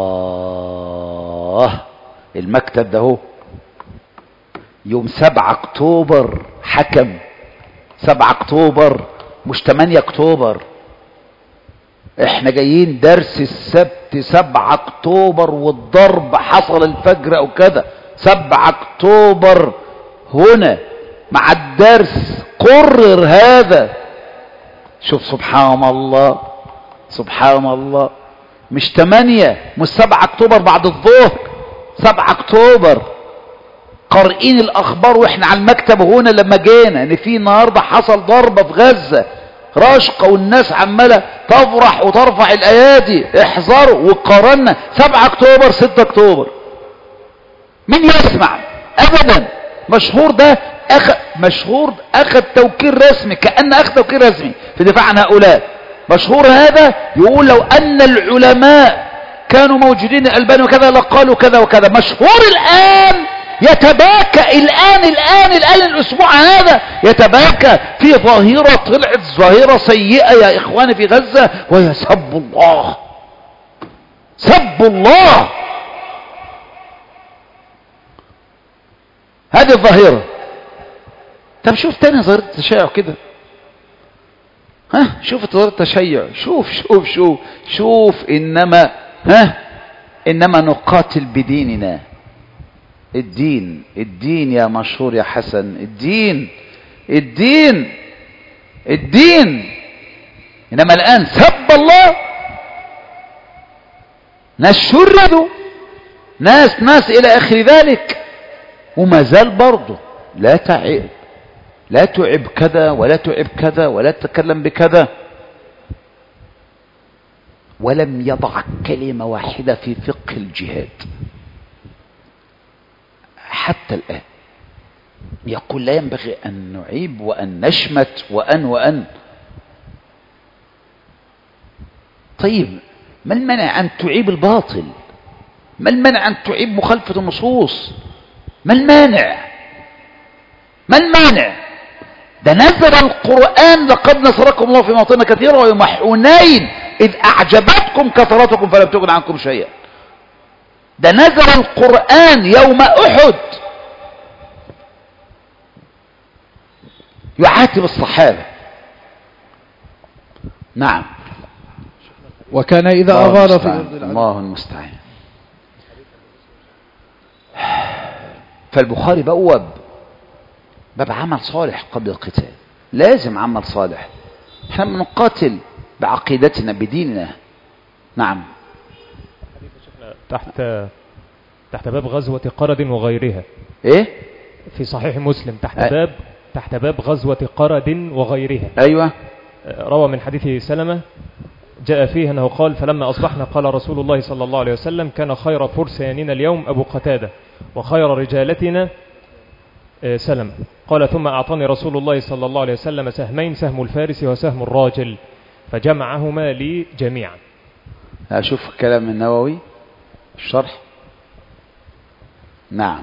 الله. المكتب ده هو يوم سبعة أكتوبر حكم سبعة أكتوبر مش ثمانية أكتوبر. احنا جايين درس السبت سبعة أكتوبر والضرب حصل الفجر او كذا. سبعة أكتوبر هنا مع الدرس قرر هذا. شوف سبحان الله سبحان الله. مش ثمانية مش سبعة أكتوبر بعد الظهر. سبعة أكتوبر قارئين الأخبار وإحنا على المكتب هنا لما جينا إن في النهاردة حصل ضربة في غزة راشقة والناس عمالة تفرح وترفع الأيادي احذروا. وقارنا سبعة أكتوبر ستة أكتوبر. مين يسمع أبدا؟ مشهور ده أخ... مشهور أخذ توكيل رسمي كأن أخذ توكيل رسمي في دفاع عن هؤلاء. مشهور هذا يقول لو أن العلماء كانوا موجودين الألباني وكذا لقالوا كذا وكذا. مشهور الآن يتباكى الآن الآن الآن الأسبوع هذا يتباكى في ظاهرة طلعت ظاهرة سيئة يا إخواني في غزة وهي سب الله. سب الله هذه الظاهرة. طب شوف تاني ظاهرة التشيع كده. ها شوف ظاهرة التشيع. شوف شوف شوف شوف إنما ها إنما نقاتل بديننا. الدين الدين يا مشهور يا حسن. الدين الدين الدين. إنما الآن سب الله. ناس شردوا ناس ناس إلى آخر ذلك. وما زال برضه لا تعب لا تعب كذا ولا تعب كذا ولا تتكلم بكذا. ولم يضع كلمة واحدة في فقه الجهاد حتى الآن. يقول لا ينبغي أن نعيب وأن نشمت وأن وأن طيب ما المنع أن تعيب الباطل؟ ما المنع أن تعيب مخالفة النصوص؟ ما المانع؟ ما المانع؟ ده نزل القرآن لقد نصركم الله في مواطن كثيرة ويوم حنين إذ أعجبتكم كثرتكم فلم تغن عنكم شيئا. ده نزل القرآن يوم أحد يعاتب الصحابة. نعم. وكان إذا أغار في الله المستعان. فالبخاري بواب باب عمل صالح قبل القتال. لازم عمل صالح. احنا بنقاتل بعقيدتنا بديننا. نعم. تحت تحت باب غزوة قرد وغيرها. ايه في صحيح مسلم تحت أ... باب تحت باب غزوة قرد وغيرها. ايوه. روى من حديث سلمة جاء فيه أنه قال فلما أصبحنا قال رسول الله صلى الله عليه وسلم كان خير فرساننا اليوم أبو قتادة وخير رجالتنا سلم. قال ثم أعطاني رسول الله صلى الله عليه وسلم سهمين سهم الفارس وسهم الراجل فجمعهما لي جميعا. أشوف كلام النووي الشرح. نعم.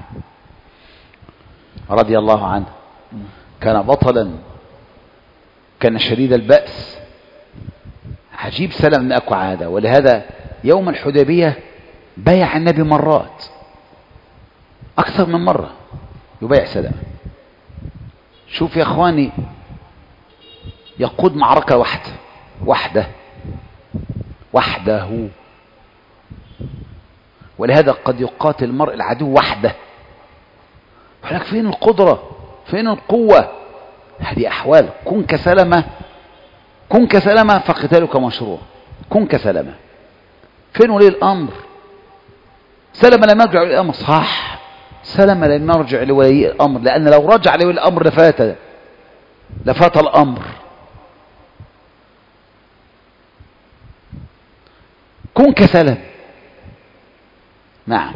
رضي الله عنه كان بطلا كان شديد البأس عجيب سلم من أكو عادة. ولهذا يوم الحديبية بايع النبي مرات أكثر من مرة يبايع سلم. شوف يا أخواني يقود معركة واحدة واحدة وحده. ولهذا قد يقاتل المرء العدو وحده. هناك فين القدرة فين القوة؟ هذه أحوال. كن كسلمة كن كسلمة فقتالك مشروع. كن كسلمة. فين ولي الأمر؟ سلمة لم يرجع لولي الأمر. صح سلمة لم يرجع لولي الأمر لأن لو رجع لولي الأمر لفات لفات الأمر. كن كسلم. نعم.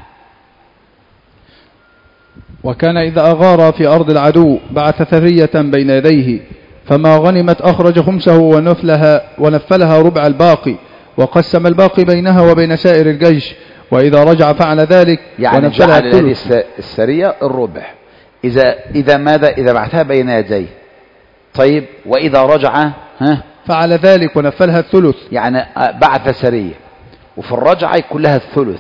وكان إذا أغار في أرض العدو بعث ثرية بين يديه فما غنمت أخرج خمسه ونفلها, ونفلها ربع الباقي وقسم الباقي بينها وبين سائر الجيش. وإذا رجع فعل ذلك يعني جعل هذه السرية الربع إذا, إذا ماذا إذا بعثها بين يديه. طيب وإذا رجع ها فعل ذلك ونفلها الثلث. يعني بعث سرية وفي الرجعة يكون لها الثلث.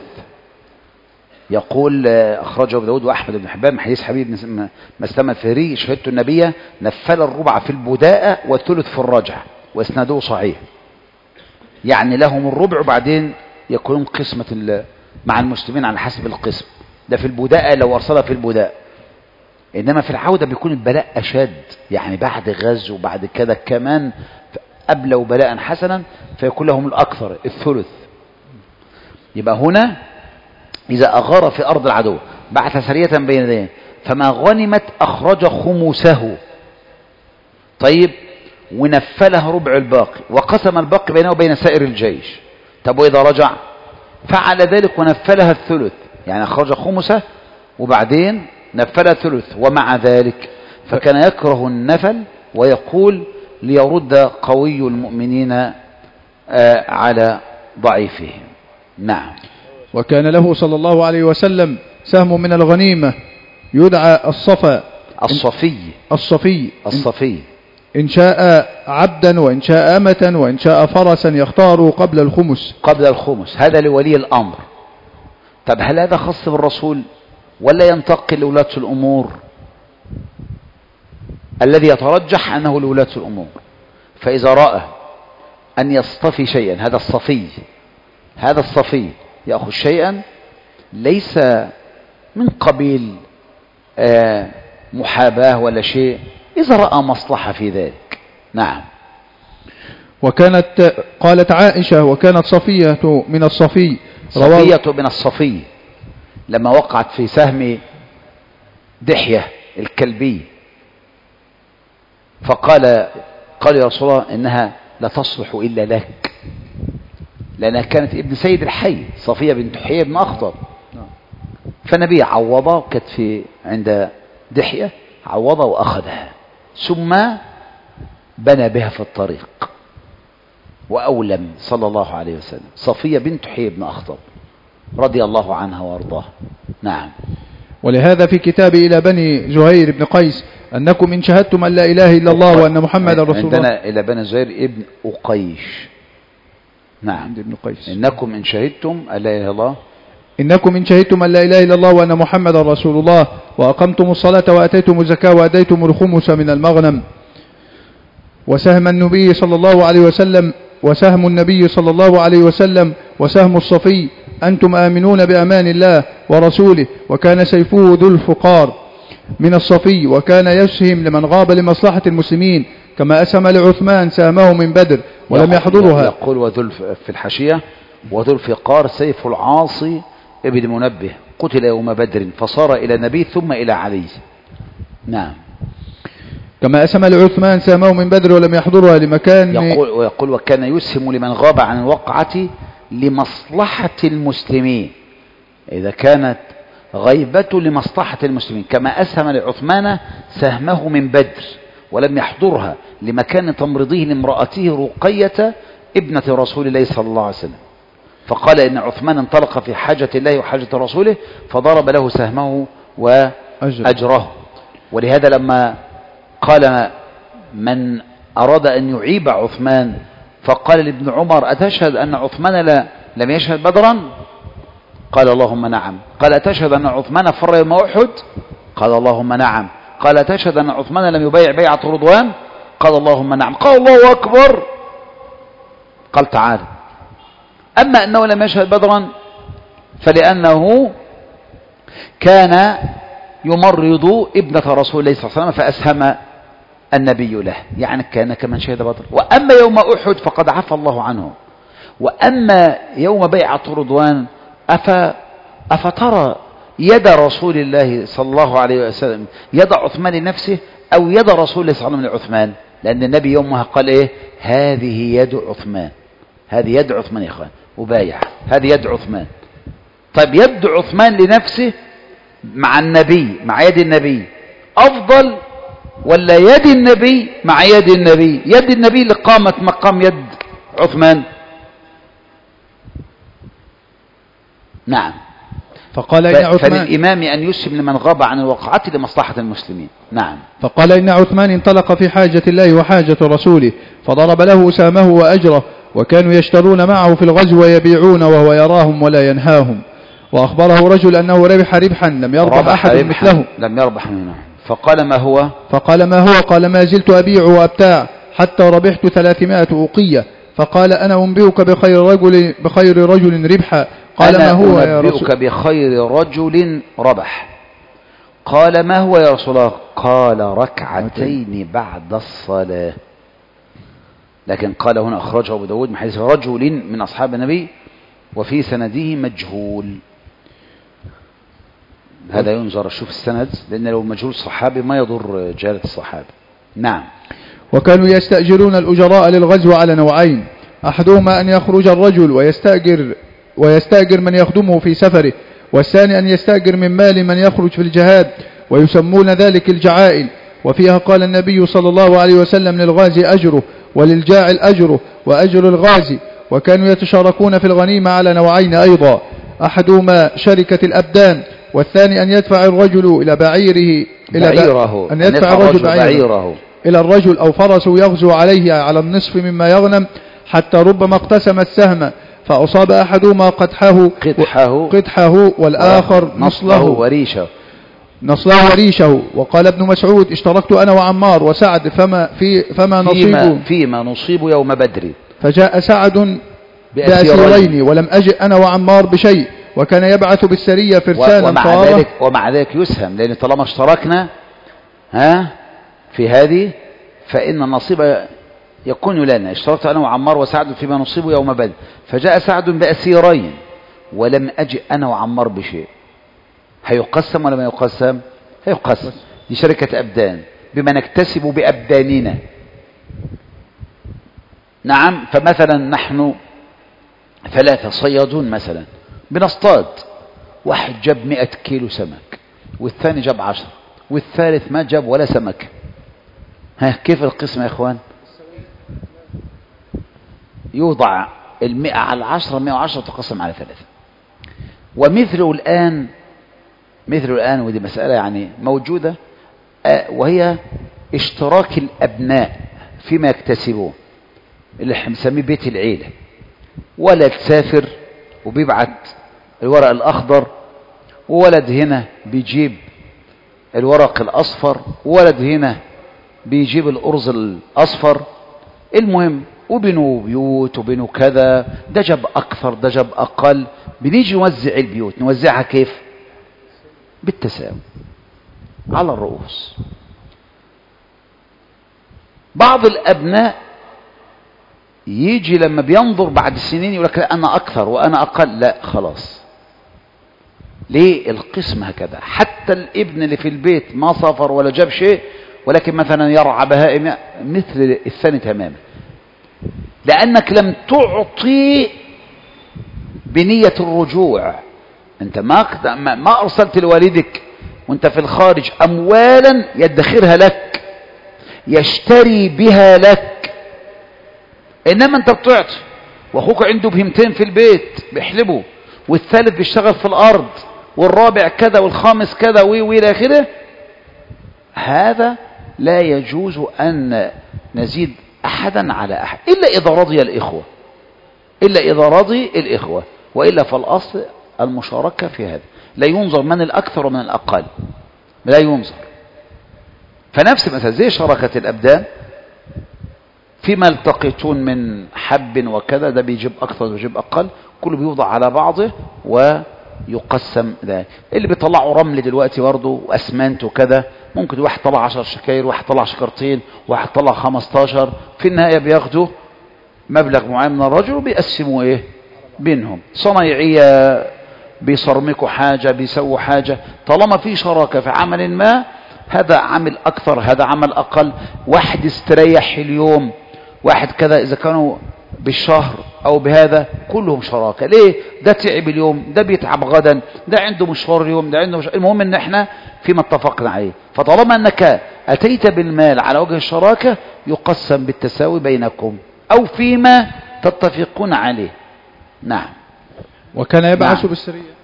يقول أخرجه ابو داود وأحمد بن حبان من حديث حبيب بن مسلمة الفهري شهدت النبي نفل الربع في البداءة والثلث في الرجعة واسناده صحيح. يعني لهم الربع وبعدين يكونون قسمة مع المسلمين على حسب القسم. ده في البداءة لو أرسلها في البداءة. إنما في العودة بيكون البلاء أشد يعني بعد غزو وبعد كده كمان أبلوا بلاء حسنا فيكون لهم الأكثر الثلث. يبقى هنا إذا أغار في أرض العدو بعث سرية بين يديه فما غنمت أخرج خمسه. طيب ونفلها ربع الباقي وقسم الباقي بينه وبين سائر الجيش. طب وإذا رجع فعل ذلك ونفلها الثلث يعني أخرج خمسه وبعدين نفلها الثلث. ومع ذلك فكان يكره النفل ويقول ليرد قوي المؤمنين على ضعيفهم. نعم. وكان له صلى الله عليه وسلم سهم من الغنيمة يدعى الصفا الصفي الصفي الصفي إن شاء عبدا وإن شاء أمة وإن شاء فرسا يختار قبل الخمس. قبل الخمس هذا لولي الأمر. طب هل هذا خاص بالرسول ولا ينتقل لولاة الأمور؟ الذي يترجح أنه لولاة الأمور. فإذا رأى أن يصطفي شيئا هذا الصفي هذا الصفي يأخذ شيئا ليس من قبيل آه محاباة ولا شيء إذا رأى مصلحة في ذلك. نعم. وكانت قالت عائشة وكانت صفية من الصفي صفية من الصفي لما وقعت في سهم دحية الكلبي فقال قال يا رسول الله إنها لا تصلح إلا لك لأنها كانت ابن سيد الحي صفية بنت حيي بن أخطب. فالنبي عوضها، كانت في عند دحية، عوضها وأخذها ثم بنى بها في الطريق وأولم صلى الله عليه وسلم صفية بنت حيي بن أخطب رضي الله عنها وارضاها. نعم. ولهذا في كتاب إلى بني زهير بن قيس أنكم إن شهدتم أن لا إله إلا الله وأن محمد رسول الله. عندنا إلى بني زهير ابن أقيش. نعم. ابن قيس. إنكم إن شهدتم أن لا إله إلا الله إنكم إن شهدتم أن لا إله إلا الله وأن محمد رسول الله وأقمتم الصلاة وأتيتم الزكاة وأديتم الخمس من المغنم وسهم النبي صلى الله عليه وسلم وسهم النبي صلى الله عليه وسلم وسهم الصفي أنتم آمنون بأمان الله ورسوله. وكان سيفه ذو الفقار من الصفي وكان يسهم لمن غاب لمصلحة المسلمين كما أسهم لعثمان سهمه من بدر ولم يحضرها. يقول وذو في الحاشية وذو الفقار سيف العاصي ابن منبه قتل يوم بدر فصار إلى النبي ثم إلى علي. نعم. كما أسهم لعثمان سهمه من بدر ولم يحضرها لمكان. يقول ويقول وكان يسهم لمن غاب عن الوقعة لمصلحة المسلمين، إذا كانت غيبته لمصلحة المسلمين، كما أسهم لعثمان سهمه من بدر ولم يحضرها لمكان تمرضه لامرأته رقية ابنة رسول الله صلى الله عليه وسلم، فقال إن عثمان انطلق في حاجة الله وحاجة رسوله فضرب له سهمه وأجره. ولهذا لما قال من أراد أن يعيب عثمان فقال لابن عمر أتشهد أن عثمان لا لم يشهد بدرا؟ قال اللهم نعم. قال أتشهد أن عثمان فر يوم أحد؟ قال اللهم نعم. قال أتشهد أن عثمان لم يبايع بيعة رضوان؟ قال اللهم نعم. قال الله أكبر. قال تعالى أما أنه لم يشهد بدرا فلأنه كان يمرض ابنة رسول الله صلى الله عليه وسلم فأسهم النبي له، يعني كان كمن شهد بدر. وأما يوم أحد فقد عفى الله عنه. وأما يوم بيعة رضوان أف أفترى يد رسول الله صلى الله عليه وسلم يد عثمان لنفسه أو يد رسول الله صلى الله عليه وسلم لعثمان؟ لأن النبي يومها قال إيه؟ هذه يد عثمان، هذه يد عثمان يا إخوان وبايع، هذه يد عثمان. طيب يد عثمان لنفسه مع النبي مع يد النبي أفضل ولا يد النبي مع يد النبي؟ يد النبي اللي قامت مقام يد عثمان. نعم. فقال إن عثمان فللإمام أن يسهم لمن غاب عن الوقعة لمصلحة المسلمين. نعم. فقال إن عثمان انطلق في حاجة الله وحاجة رسوله فضرب له سامه وأجره وكانوا يشترون معه في الغزو ويبيعون وهو يراهم ولا ينهاهم. وأخبره رجل أنه ربح ربحا لم يربح أحد مثله لم يربح منه. فقال ما هو؟ فقال ما هو؟ قال ما زلت أبيع وأبتاع حتى ربحت ثلاثمائة أوقية. فقال أنا أنبئك بخير رجل بخير رجل ربحا. قال ما هو يا رسول؟ أنبئك بخير رجل ربح. قال ما هو يا رسول الله؟ قال ركعتين بعد الصلاة. لكن قال هنا أخرجه أبو داود من حديث رجل من أصحاب النبي وفي سنده مجهول. هذا ينظر شوف السند، لأن لو مجهول صحابي ما يضر جهالة الصحابي. نعم. وكانوا يستأجرون الأجراء للغزو على نوعين، أحدهما أن يخرج الرجل ويستأجر ويستأجر من يخدمه في سفره، والثاني أن يستأجر من مال من يخرج في الجهاد ويسمون ذلك الجعائل. وفيها قال النبي صلى الله عليه وسلم للغازي أجره وللجاعل أجره وأجر الغازي. وكانوا يتشاركون في الغنيمة على نوعين أيضا، أحدهما شركة الأبدان والثاني أن يدفع الرجل إلى بعيره إلى بعيره أن يدفع الرجل بعيره, بعيره إلى الرجل أو فرسه يغزو عليه على النصف مما يغنم حتى ربما اقتسم السهم فأصاب أحدهما قدحه قدحه, قدحه والآخر نصله وريشه نصله وريشه. وقال ابن مسعود اشتركت أنا وعمار وسعد فما, في فما نصيب فيما, فيما نصيب يوم بدر. فجاء سعد بأسيرين ولم أجئ أنا وعمار بشيء وكان يبعث بالسرية فرسانا. ومع ذلك, ومع ذلك يسهم، لأن طالما اشتركنا ها في هذه فإن النصيب يكون لنا. اشتركت أنا وعمار وسعد فيما نصيب يوم بدر. فجاء سعد بأسيرين ولم أجئ أنا وعمار بشيء. هيقسم ولا ما يقسم؟ هيقسم. دي شركة أبدان بما نكتسب بأبداننا. نعم. فمثلا نحن ثلاثة صيادون مثلا بنصطاد، واحد جاب مئة كيلو سمك والثاني جاب عشر والثالث ما جاب ولا سمك. ها كيف القسم يا اخوان؟ يوضع المئة على العشرة، مئة وعشرة تقسم على ثلاثة. ومثله الآن مثله الآن ودي مسألة يعني موجودة، وهي اشتراك الأبناء فيما يكتسبون، اللي احنا بنسميه بيت العيلة. ولد سافر وبيبعت الورق الأخضر، وولد هنا بيجيب الورق الأصفر، وولد هنا بيجيب الأرز الأصفر. المهم وبنوا بيوت وبنوا كذا، ده جاب أكثر ده جاب أقل. بنيجي نوزع البيوت، نوزعها كيف؟ بالتساوي على الرؤوس. بعض الأبناء يجي لما بينظر بعد سنين يقول لك أنا أكثر وأنا أقل. لا خلاص، ليه القسم هكذا؟ حتى الابن اللي في البيت ما سافر ولا جاب شيء، ولكن مثلا يرعى بهائم مثل الثاني تماما، لأنك لم تعطي بنية الرجوع. أنت ما ما أرسلت لوالدك وأنت في الخارج أموالا يدخرها لك، يشتري بها لك، إنما أنت بتعطي وأخوك عنده بهمتين في البيت بيحلبوا، والثالث بيشتغل في الأرض، والرابع كذا والخامس كذا وي وي إلى آخره. هذا لا يجوز أن نزيد أحدا على أحد إلا إذا رضي الإخوة، إلا إذا رضي الإخوة، وإلا فالأصل المشاركة في هذا. لا ينظر من الأكثر ومن الأقل، لا ينظر. فنفس مثلا زي شراكة الأبدان، فيما التقيتون من حب وكذا، ده بيجيب أكثر وده بيجيب أقل، كله بيوضع على بعضه ويقسم. ذلك اللي بيطلعوا رمل دلوقتي برضه وأسمنت وكذا، ممكن واحد طلع عشر شكاير، واحد طلع شكرتين، واحد طلع خمستاشر، في النهاية بياخدوا مبلغ معين من الرجل وبيقسموا ايه بينهم. صنايعية بيصرمكوا حاجة، بيسووا حاجة، طالما في شراكة في عمل ما، هذا عمل أكثر هذا عمل أقل، واحد استريح اليوم واحد كذا، إذا كانوا بالشهر أو بهذا كلهم شراكة. ليه؟ ده تعب اليوم، ده بيتعب غدا، ده عنده مشوار اليوم، ده عنده مشوار. المهم ان احنا فيما اتفقنا عليه. فطالما انك أتيت بالمال على وجه الشراكة يقسم بالتساوي بينكم أو فيما تتفقون عليه. نعم. وكان يبعث نعم. بالسرية.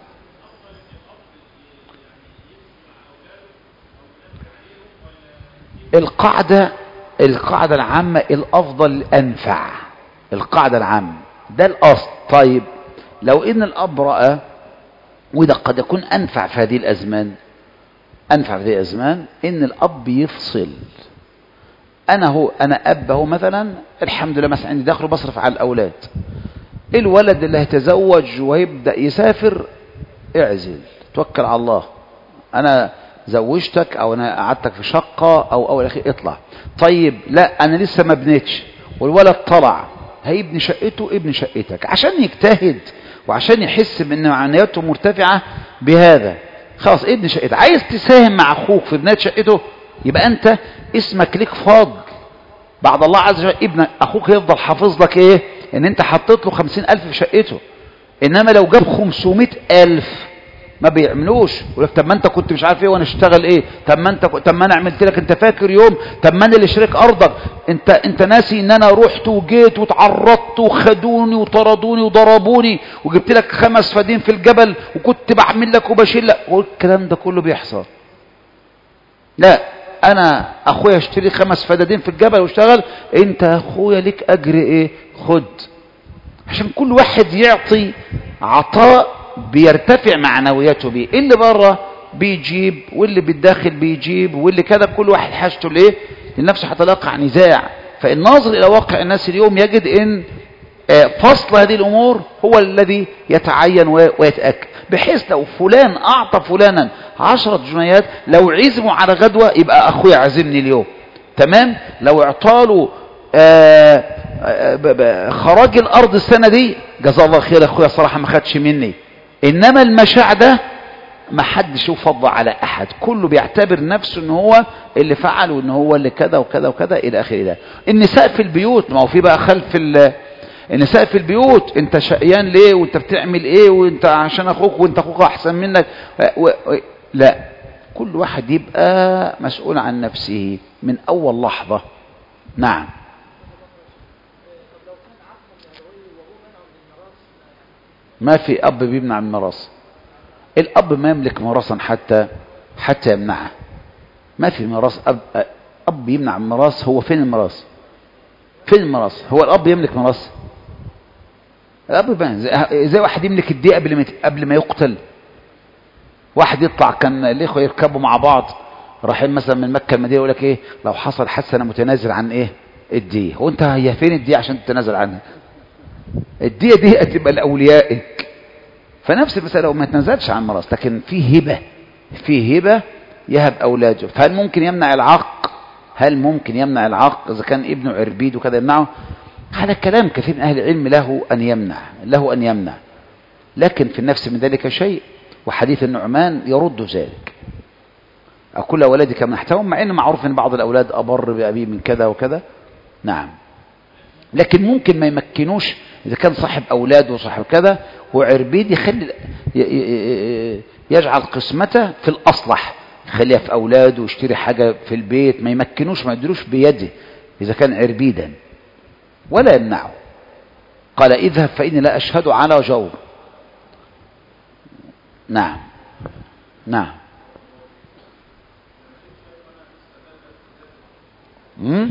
القاعدة القاعدة العامة الأفضل الأنفع، القاعدة العامة ده الأصل. طيب لو إن الأب رأى، وده قد يكون أنفع في هذه الأزمان، أنفع في هذه الأزمان إن الأب يفصل. أنا هو أنا أب هو مثلا الحمد لله مثلا عندي دخل بصرف على الأولاد، الولد اللي هيتزوج ويبدأ يسافر اعزل، توكل على الله، أنا زوجتك أو أنا قعدتك في شقة أو أو الأخير اطلع. طيب لا أنا لسه ما بنيتش والولد طلع، هيبني شقته ابن شقتك عشان يجتهد وعشان يحس بأن معنوياته مرتفعة بهذا، خلاص ابن شقتك. عايز تساهم مع أخوك في بناية شقته، يبقى أنت اسمك لك فضل بعد الله عز وجل. ابن أخوك يفضل حافظ لك إيه؟ إن أنت حطيت له خمسين ألف في شقته. إنما لو جاب خمسمائة ألف ما بيعملوش، يقول لك طب ما انت كنت مش عارف ايه وانا اشتغل ايه، طب ما انت طب ما انا عملت لك، انت فاكر يوم، طب ما انا اللي شريك ارضك، انت انت ناسي ان انا رحت وجيت وتعرضت وخدوني وطردوني وضربوني وجبت لك خمس فدين في الجبل وكنت بعمل لك وبشيل لك، والكلام ده كله بيحصل. لا انا اخويا اشتري خمس فدادين في الجبل واشتغل، انت اخويا ليك اجر ايه، خد، عشان كل واحد يعطي عطاء بيرتفع معنوياته بيه. اللي بره بيجيب واللي بالداخل بيجيب واللي كذا، كل واحد حاجته ليه لنفسه هتلاقى نزاع. فالناظر الى واقع الناس اليوم يجد ان فصل هذه الامور هو الذي يتعين ويتاكد، بحيث لو فلان اعطى فلانا عشرة جنيهات، لو عزموا على غدوه يبقى اخويا عزمني اليوم تمام. لو اعطاله خراج الارض السنه دي جزاه الله خير اخويا صراحه ما خدش مني. انما المشاع ده ما حدش يفضل على احد، كله بيعتبر نفسه ان هو اللي فعل وان هو اللي كذا وكذا وكذا الى اخره. النساء في البيوت، ما هو في بقى خلف النساء في البيوت انت شقيان ليه وانت بتعمل ايه وانت عشان اخوك وانت اخوك احسن منك و... و... لا، كل واحد يبقى مسؤول عن نفسه من اول لحظة. نعم. ما في اب بيمنع الميراث، الاب ما يملك ميراثا حتى حتى يمنعه. ما في ميراث اب اب يمنع الميراث. هو فين الميراث؟ فين الميراث؟ هو الاب يملك ميراث؟ الاب زي واحد يملك الدية قبل ما قبل ما يقتل. واحد يطلع، كان الاخوه يركبوا مع بعض رايحين مثلا من مكه المدينه، يقول لك ايه لو حصل حادثه انا متنازل عن ايه الدية. هو انت هي فين الدية عشان تتنازل عنها؟ الدية دي هتبقى لاوليائك. فنفس المساله، لو ما تنازلش عن الميراث لكن في هبه، في هبه يهب اولاده. فهل ممكن يمنع العق؟ هل ممكن يمنع العق اذا كان ابنه عربيد وكذا يمنعه؟ هذا كلام كثير من اهل العلم له ان يمنع، له ان يمنع، لكن في النفس من ذلك شيء. وحديث النعمان يرد ذلك، أكل أولادك من احتهم، مع أن معروف أن بعض الأولاد أبر بأبيه من كذا وكذا. نعم. لكن ممكن ما يمكنوش إذا كان صاحب أولاد وصاحب كذا وعربيد، يخلي يجعل قسمته في الأصلح، يخليها في أولاده ويشتري حاجة في البيت، ما يمكنوش ما يدروش بيده إذا كان عربيدا، ولا يمنعه. قال اذهب فإني لا أشهد على جور. نعم. نعم. مم؟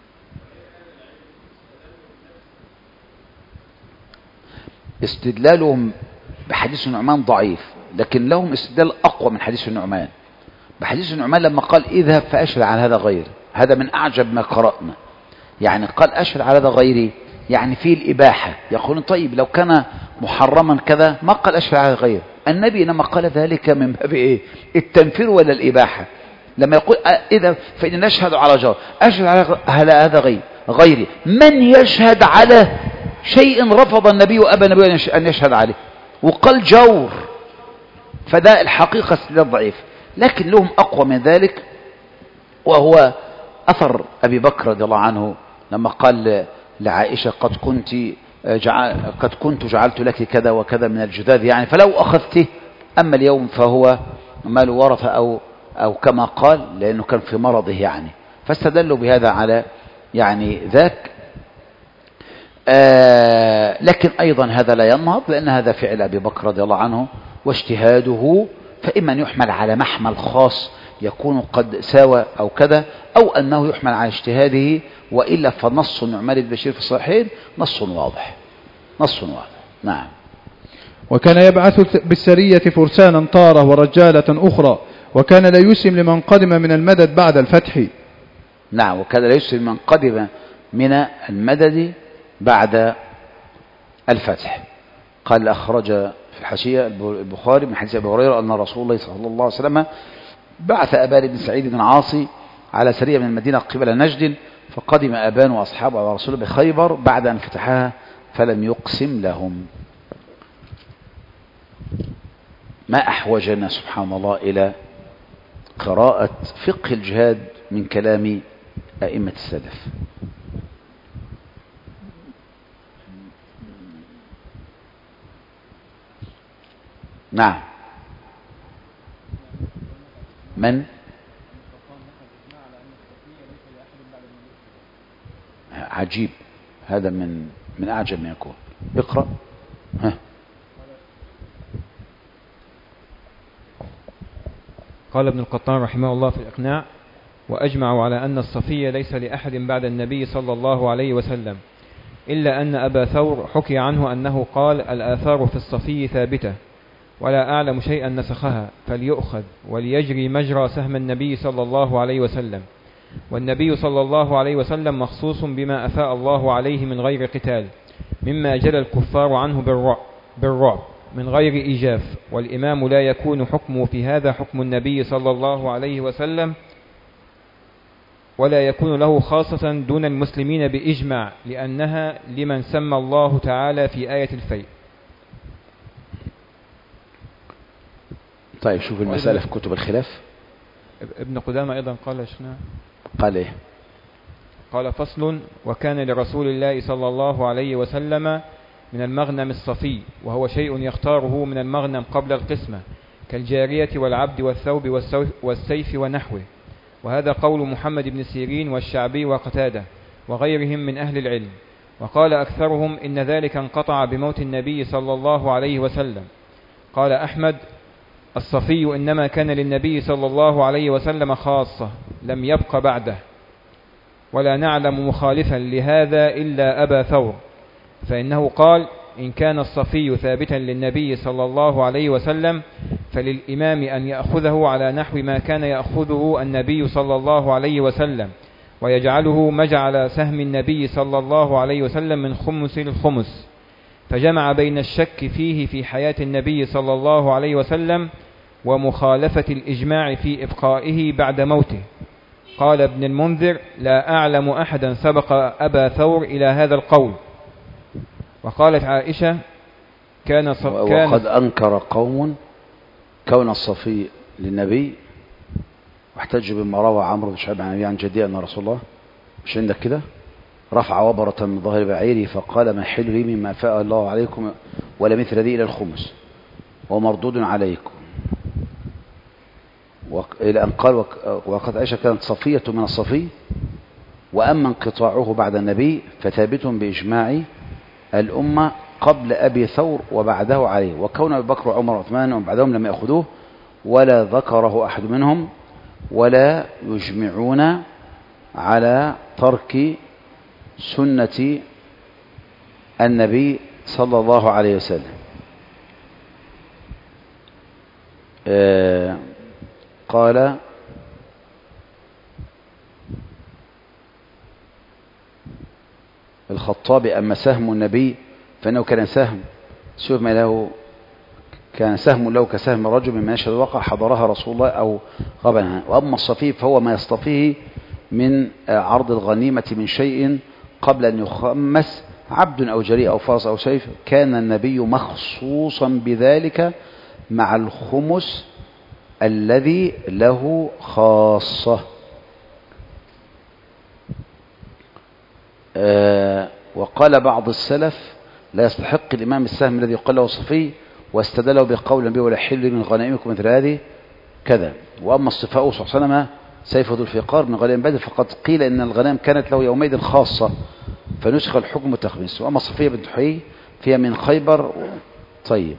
استدلالهم بحديث النعمان ضعيف، لكن لهم استدلال أقوى من حديث النعمان. بحديث النعمان لما قال اذهب فأشهد على هذا غير، هذا من أعجب ما قرأنا. يعني قال أشهد على هذا غيري، يعني فيه الإباحة. يقولون طيب لو كان محرما كذا ما قال أشهد على غير. النبي إنما قال ذلك من باب إيه؟ التنفير ولا الإباحة. لما يقول إذا فإن نشهد على جار، أشهد على هذا غير غيري، من يشهد على شيء رفض النبي وأبى النبي أن يشهد عليه وقال جور؟ فده الحقيقة استدلال ضعيف، لكن لهم أقوى من ذلك، وهو أثر أبي بكر رضي الله عنه لما قال لعائشة قد كنت جعل قد كنت جعلت لك كذا وكذا من الجذاذ، يعني فلو أخذته، أما اليوم فهو مال ورثة أو أو كما قال، لأنه كان في مرضه يعني. فاستدلوا بهذا على يعني ذاك. آه لكن أيضا هذا لا ينهض، لأن هذا فعل أبي بكر رضي الله عنه واجتهاده، فإما أن يحمل على محمل خاص يكون قد ساوى أو كذا، أو أنه يحمل على اجتهاده، وإلا فنص النعمان بن بشير في الصحيحين نص واضح، نص واضح. نعم. وكان يبعث بالسرية فرسانا طارة ورجالة أخرى، وكان لا يسلم لمن قدم من المدد بعد الفتح. نعم. وكان لا يسلم لمن قدم من المدد بعد الفتح. قال أخرج في الحاشية البخاري من حديث أبي هريرة أن رسول الله صلى الله عليه وسلم بعث أبان بن سعيد بن عاصي على سرية من المدينة قبل نجد، فقدم أبان وأصحابه على رسول الله بخيبر بعد أن فتحها فلم يقسم لهم. ما أحوجنا سبحان الله إلى قراءة فقه الجهاد من كلام أئمة السلف. نعم. من عجيب، هذا من من أعجب ما يكون. اقرأ. ها. قال ابن القطان رحمه الله في الإقناع: وأجمعوا على أن الصفية ليس لأحد بعد النبي صلى الله عليه وسلم، إلا أن أبا ثور حكي عنه أنه قال: الآثار في الصفي ثابتة، ولا أعلم شيئا نسخها، فليؤخذ وليجري مجرى سهم النبي صلى الله عليه وسلم. والنبي صلى الله عليه وسلم مخصوص بما أفاء الله عليه من غير قتال، مما جلى الكفار عنه بالرعب, بالرعب من غير إيجاف. والإمام لا يكون حكمه في هذا حكم النبي صلى الله عليه وسلم، ولا يكون له خاصة دون المسلمين بإجماع، لأنها لمن سمى الله تعالى في آية الفيء. طيب شوف المسألة في كتب الخلاف. ابن قدامة أيضا قال يا شيخنا، قال إيه؟ قال فصل. وكان لرسول الله صلى الله عليه وسلم من المغنم الصفي، وهو شيء يختاره من المغنم قبل القسمة، كالجارية والعبد والثوب والسيف ونحوه. وهذا قول محمد بن سيرين والشعبي وقتادة وغيرهم من أهل العلم. وقال أكثرهم إن ذلك انقطع بموت النبي صلى الله عليه وسلم. قال أحمد: الصفي إنما كان للنبي صلى الله عليه وسلم خاصة، لم يبق بعده، ولا نعلم مخالفا لهذا إلا أبا ثور، فإنه قال: إن كان الصفي ثابتا للنبي صلى الله عليه وسلم فللإمام أن يأخذه على نحو ما كان يأخذه النبي صلى الله عليه وسلم، ويجعله مجعل سهم النبي صلى الله عليه وسلم من خمس الخمس. فجمع بين الشك فيه في حياة النبي صلى الله عليه وسلم ومخالفة الإجماع في إبقائه بعد موته. قال ابن المنذر: لا أعلم أحدا سبق أبا ثور إلى هذا القول. وقالت عائشة: كان ص... كان وقد أنكر قوم كون الصفي للنبي، واحتجوا بما روى عمرو بن شعيب عن النبي عن جدي أن رسول الله، مش عندك كده، رفع وبرة من ظهر بعيره فقال: ما حل لي مما فاء الله عليكم ولا مثل ذي إلى الخمس ومردود عليكم، إلى أن قال: وقد عائشة كانت صفية من الصفي، وأما انقطاعه بعد النبي فثابت بإجماع الأمة قبل أبي ثور وبعده عليه، وكون أبي بكر وعمر وعثمان ومن بعدهم لم يأخذوه ولا ذكره أحد منهم، ولا يجمعون على ترك سنة النبي صلى الله عليه وسلم. آه قال: الخطابي: أما سهم النبي فإنه كان سهم سيف ما له، كان سهم له كسهم رجل من يشهد الواقع حضرها رسول الله أو غاب عنها. وأما الصفي فهو ما يصطفيه من عرض الغنيمة من شيء قبل أن يخمس، عبد أو جريء أو فرس أو سيف، كان النبي مخصوصا بذلك مع الخمس الذي له خاصة. آه وقال بعض السلف: لا يستحق الإمام السهم الذي يقال له صفي، واستدله بقول النبي: ولا حل من غنائمكم مثل هذه كذا. وأما الصفاء صلى الله عليه وسلم سيف ذو الفقار من غنائم بدر، فقد قيل إن الغنائم كانت له يومئذ خاصة فنسخ الحكم تخميس. وأما الصفية بنت حيي فيها من خيبر. طيب،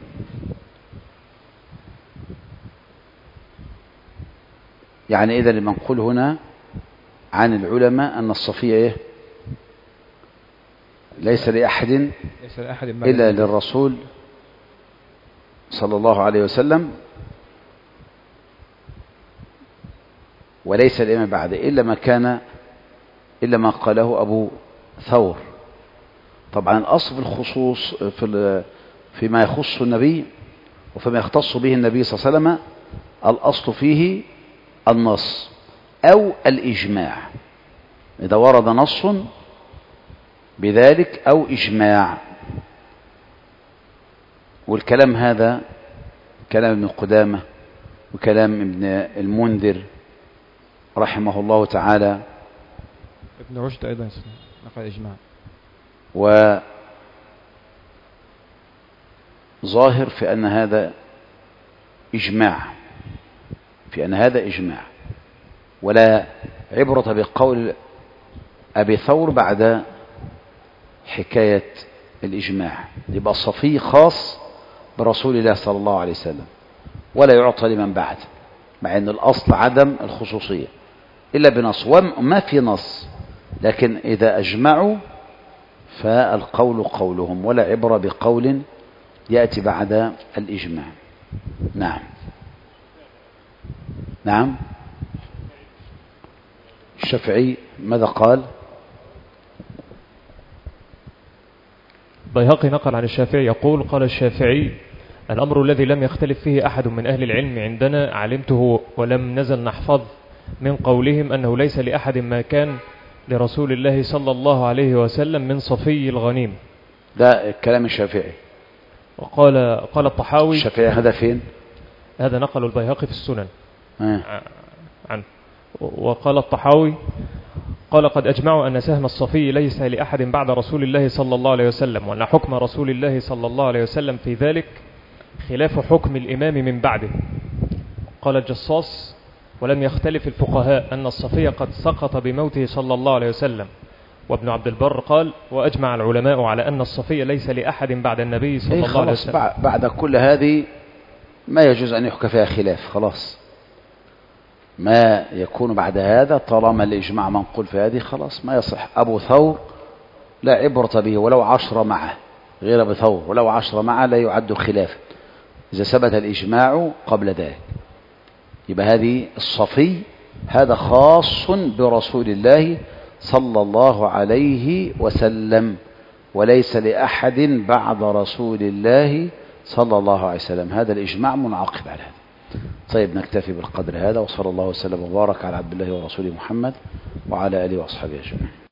يعني إذا المنقول هنا عن العلماء أن الصفية إيه؟ ليس لأحد ليس لأحد إلا للرسول صلى الله عليه وسلم، وليس لإمام بعد إلا ما كان إلا ما قاله أبو ثور. طبعا الأصل في الخصوص في فيما يخص النبي وفيما يختص به النبي صلى الله عليه وسلم، الأصل فيه النص أو الإجماع، إذا ورد نص بذلك أو إجماع. والكلام هذا كلام ابن قدامة وكلام ابن المنذر رحمه الله تعالى، ابن رشد أيضا نقل إجماع. وظاهر في أن هذا إجماع في أن هذا إجماع ولا عبرة بقول أبي ثور بعد حكاية الإجماع. يبقى الصفي خاص برسول الله صلى الله عليه وسلم ولا يعطى لمن بعد، مع أن الأصل عدم الخصوصية إلا بنص، وما في نص، لكن إذا أجمعوا فالقول قولهم ولا عبرة بقول يأتي بعد الإجماع. نعم نعم. الشافعي ماذا قال؟ بيهقي نقل عن الشافعي يقول: قال الشافعي: الأمر الذي لم يختلف فيه أحد من أهل العلم عندنا علمته ولم نزل نحفظ من قولهم أنه ليس لأحد ما كان لرسول الله صلى الله عليه وسلم من صفي الغنيم. ده كلام الشافعي. وقال قال الطحاوي. الشافعي هذا فين؟ هذا نقل البيهقي في السنن آه. عنه. وقال الطحاوي: قال قد أجمعوا أن سهم الصفي ليس لأحد بعد رسول الله صلى الله عليه وسلم، وأن حكم رسول الله صلى الله عليه وسلم في ذلك خلاف حكم الإمام من بعده. قال الجصاص ولم يختلف الفقهاء أن الصفي قد سقط بموته صلى الله عليه وسلم. وابن عبد البر قال وأجمع العلماء على أن الصفي ليس لأحد بعد النبي صلى الله عليه وسلم. بعد كل هذه ما يجوز أن يحكى فيها خلاف، خلاص ما يكون بعد هذا طالما الإجماع منقول في هذه خلاص ما يصح. أبو ثور لا عبرة به ولو عشرة معه، غير أبو ثور ولو عشرة معه لا يعد خلافا إذا ثبت الإجماع قبل ذلك. يبقى هذه الصفي هذا خاص برسول الله صلى الله عليه وسلم وليس لأحد بعد رسول الله صلى الله عليه وسلم. هذا الإجماع منعقد على هذا. طيب نكتفي بالقدر هذا، وصلى الله وسلم وبارك على عبد الله ورسوله محمد وعلى آله وأصحابه أجمعين.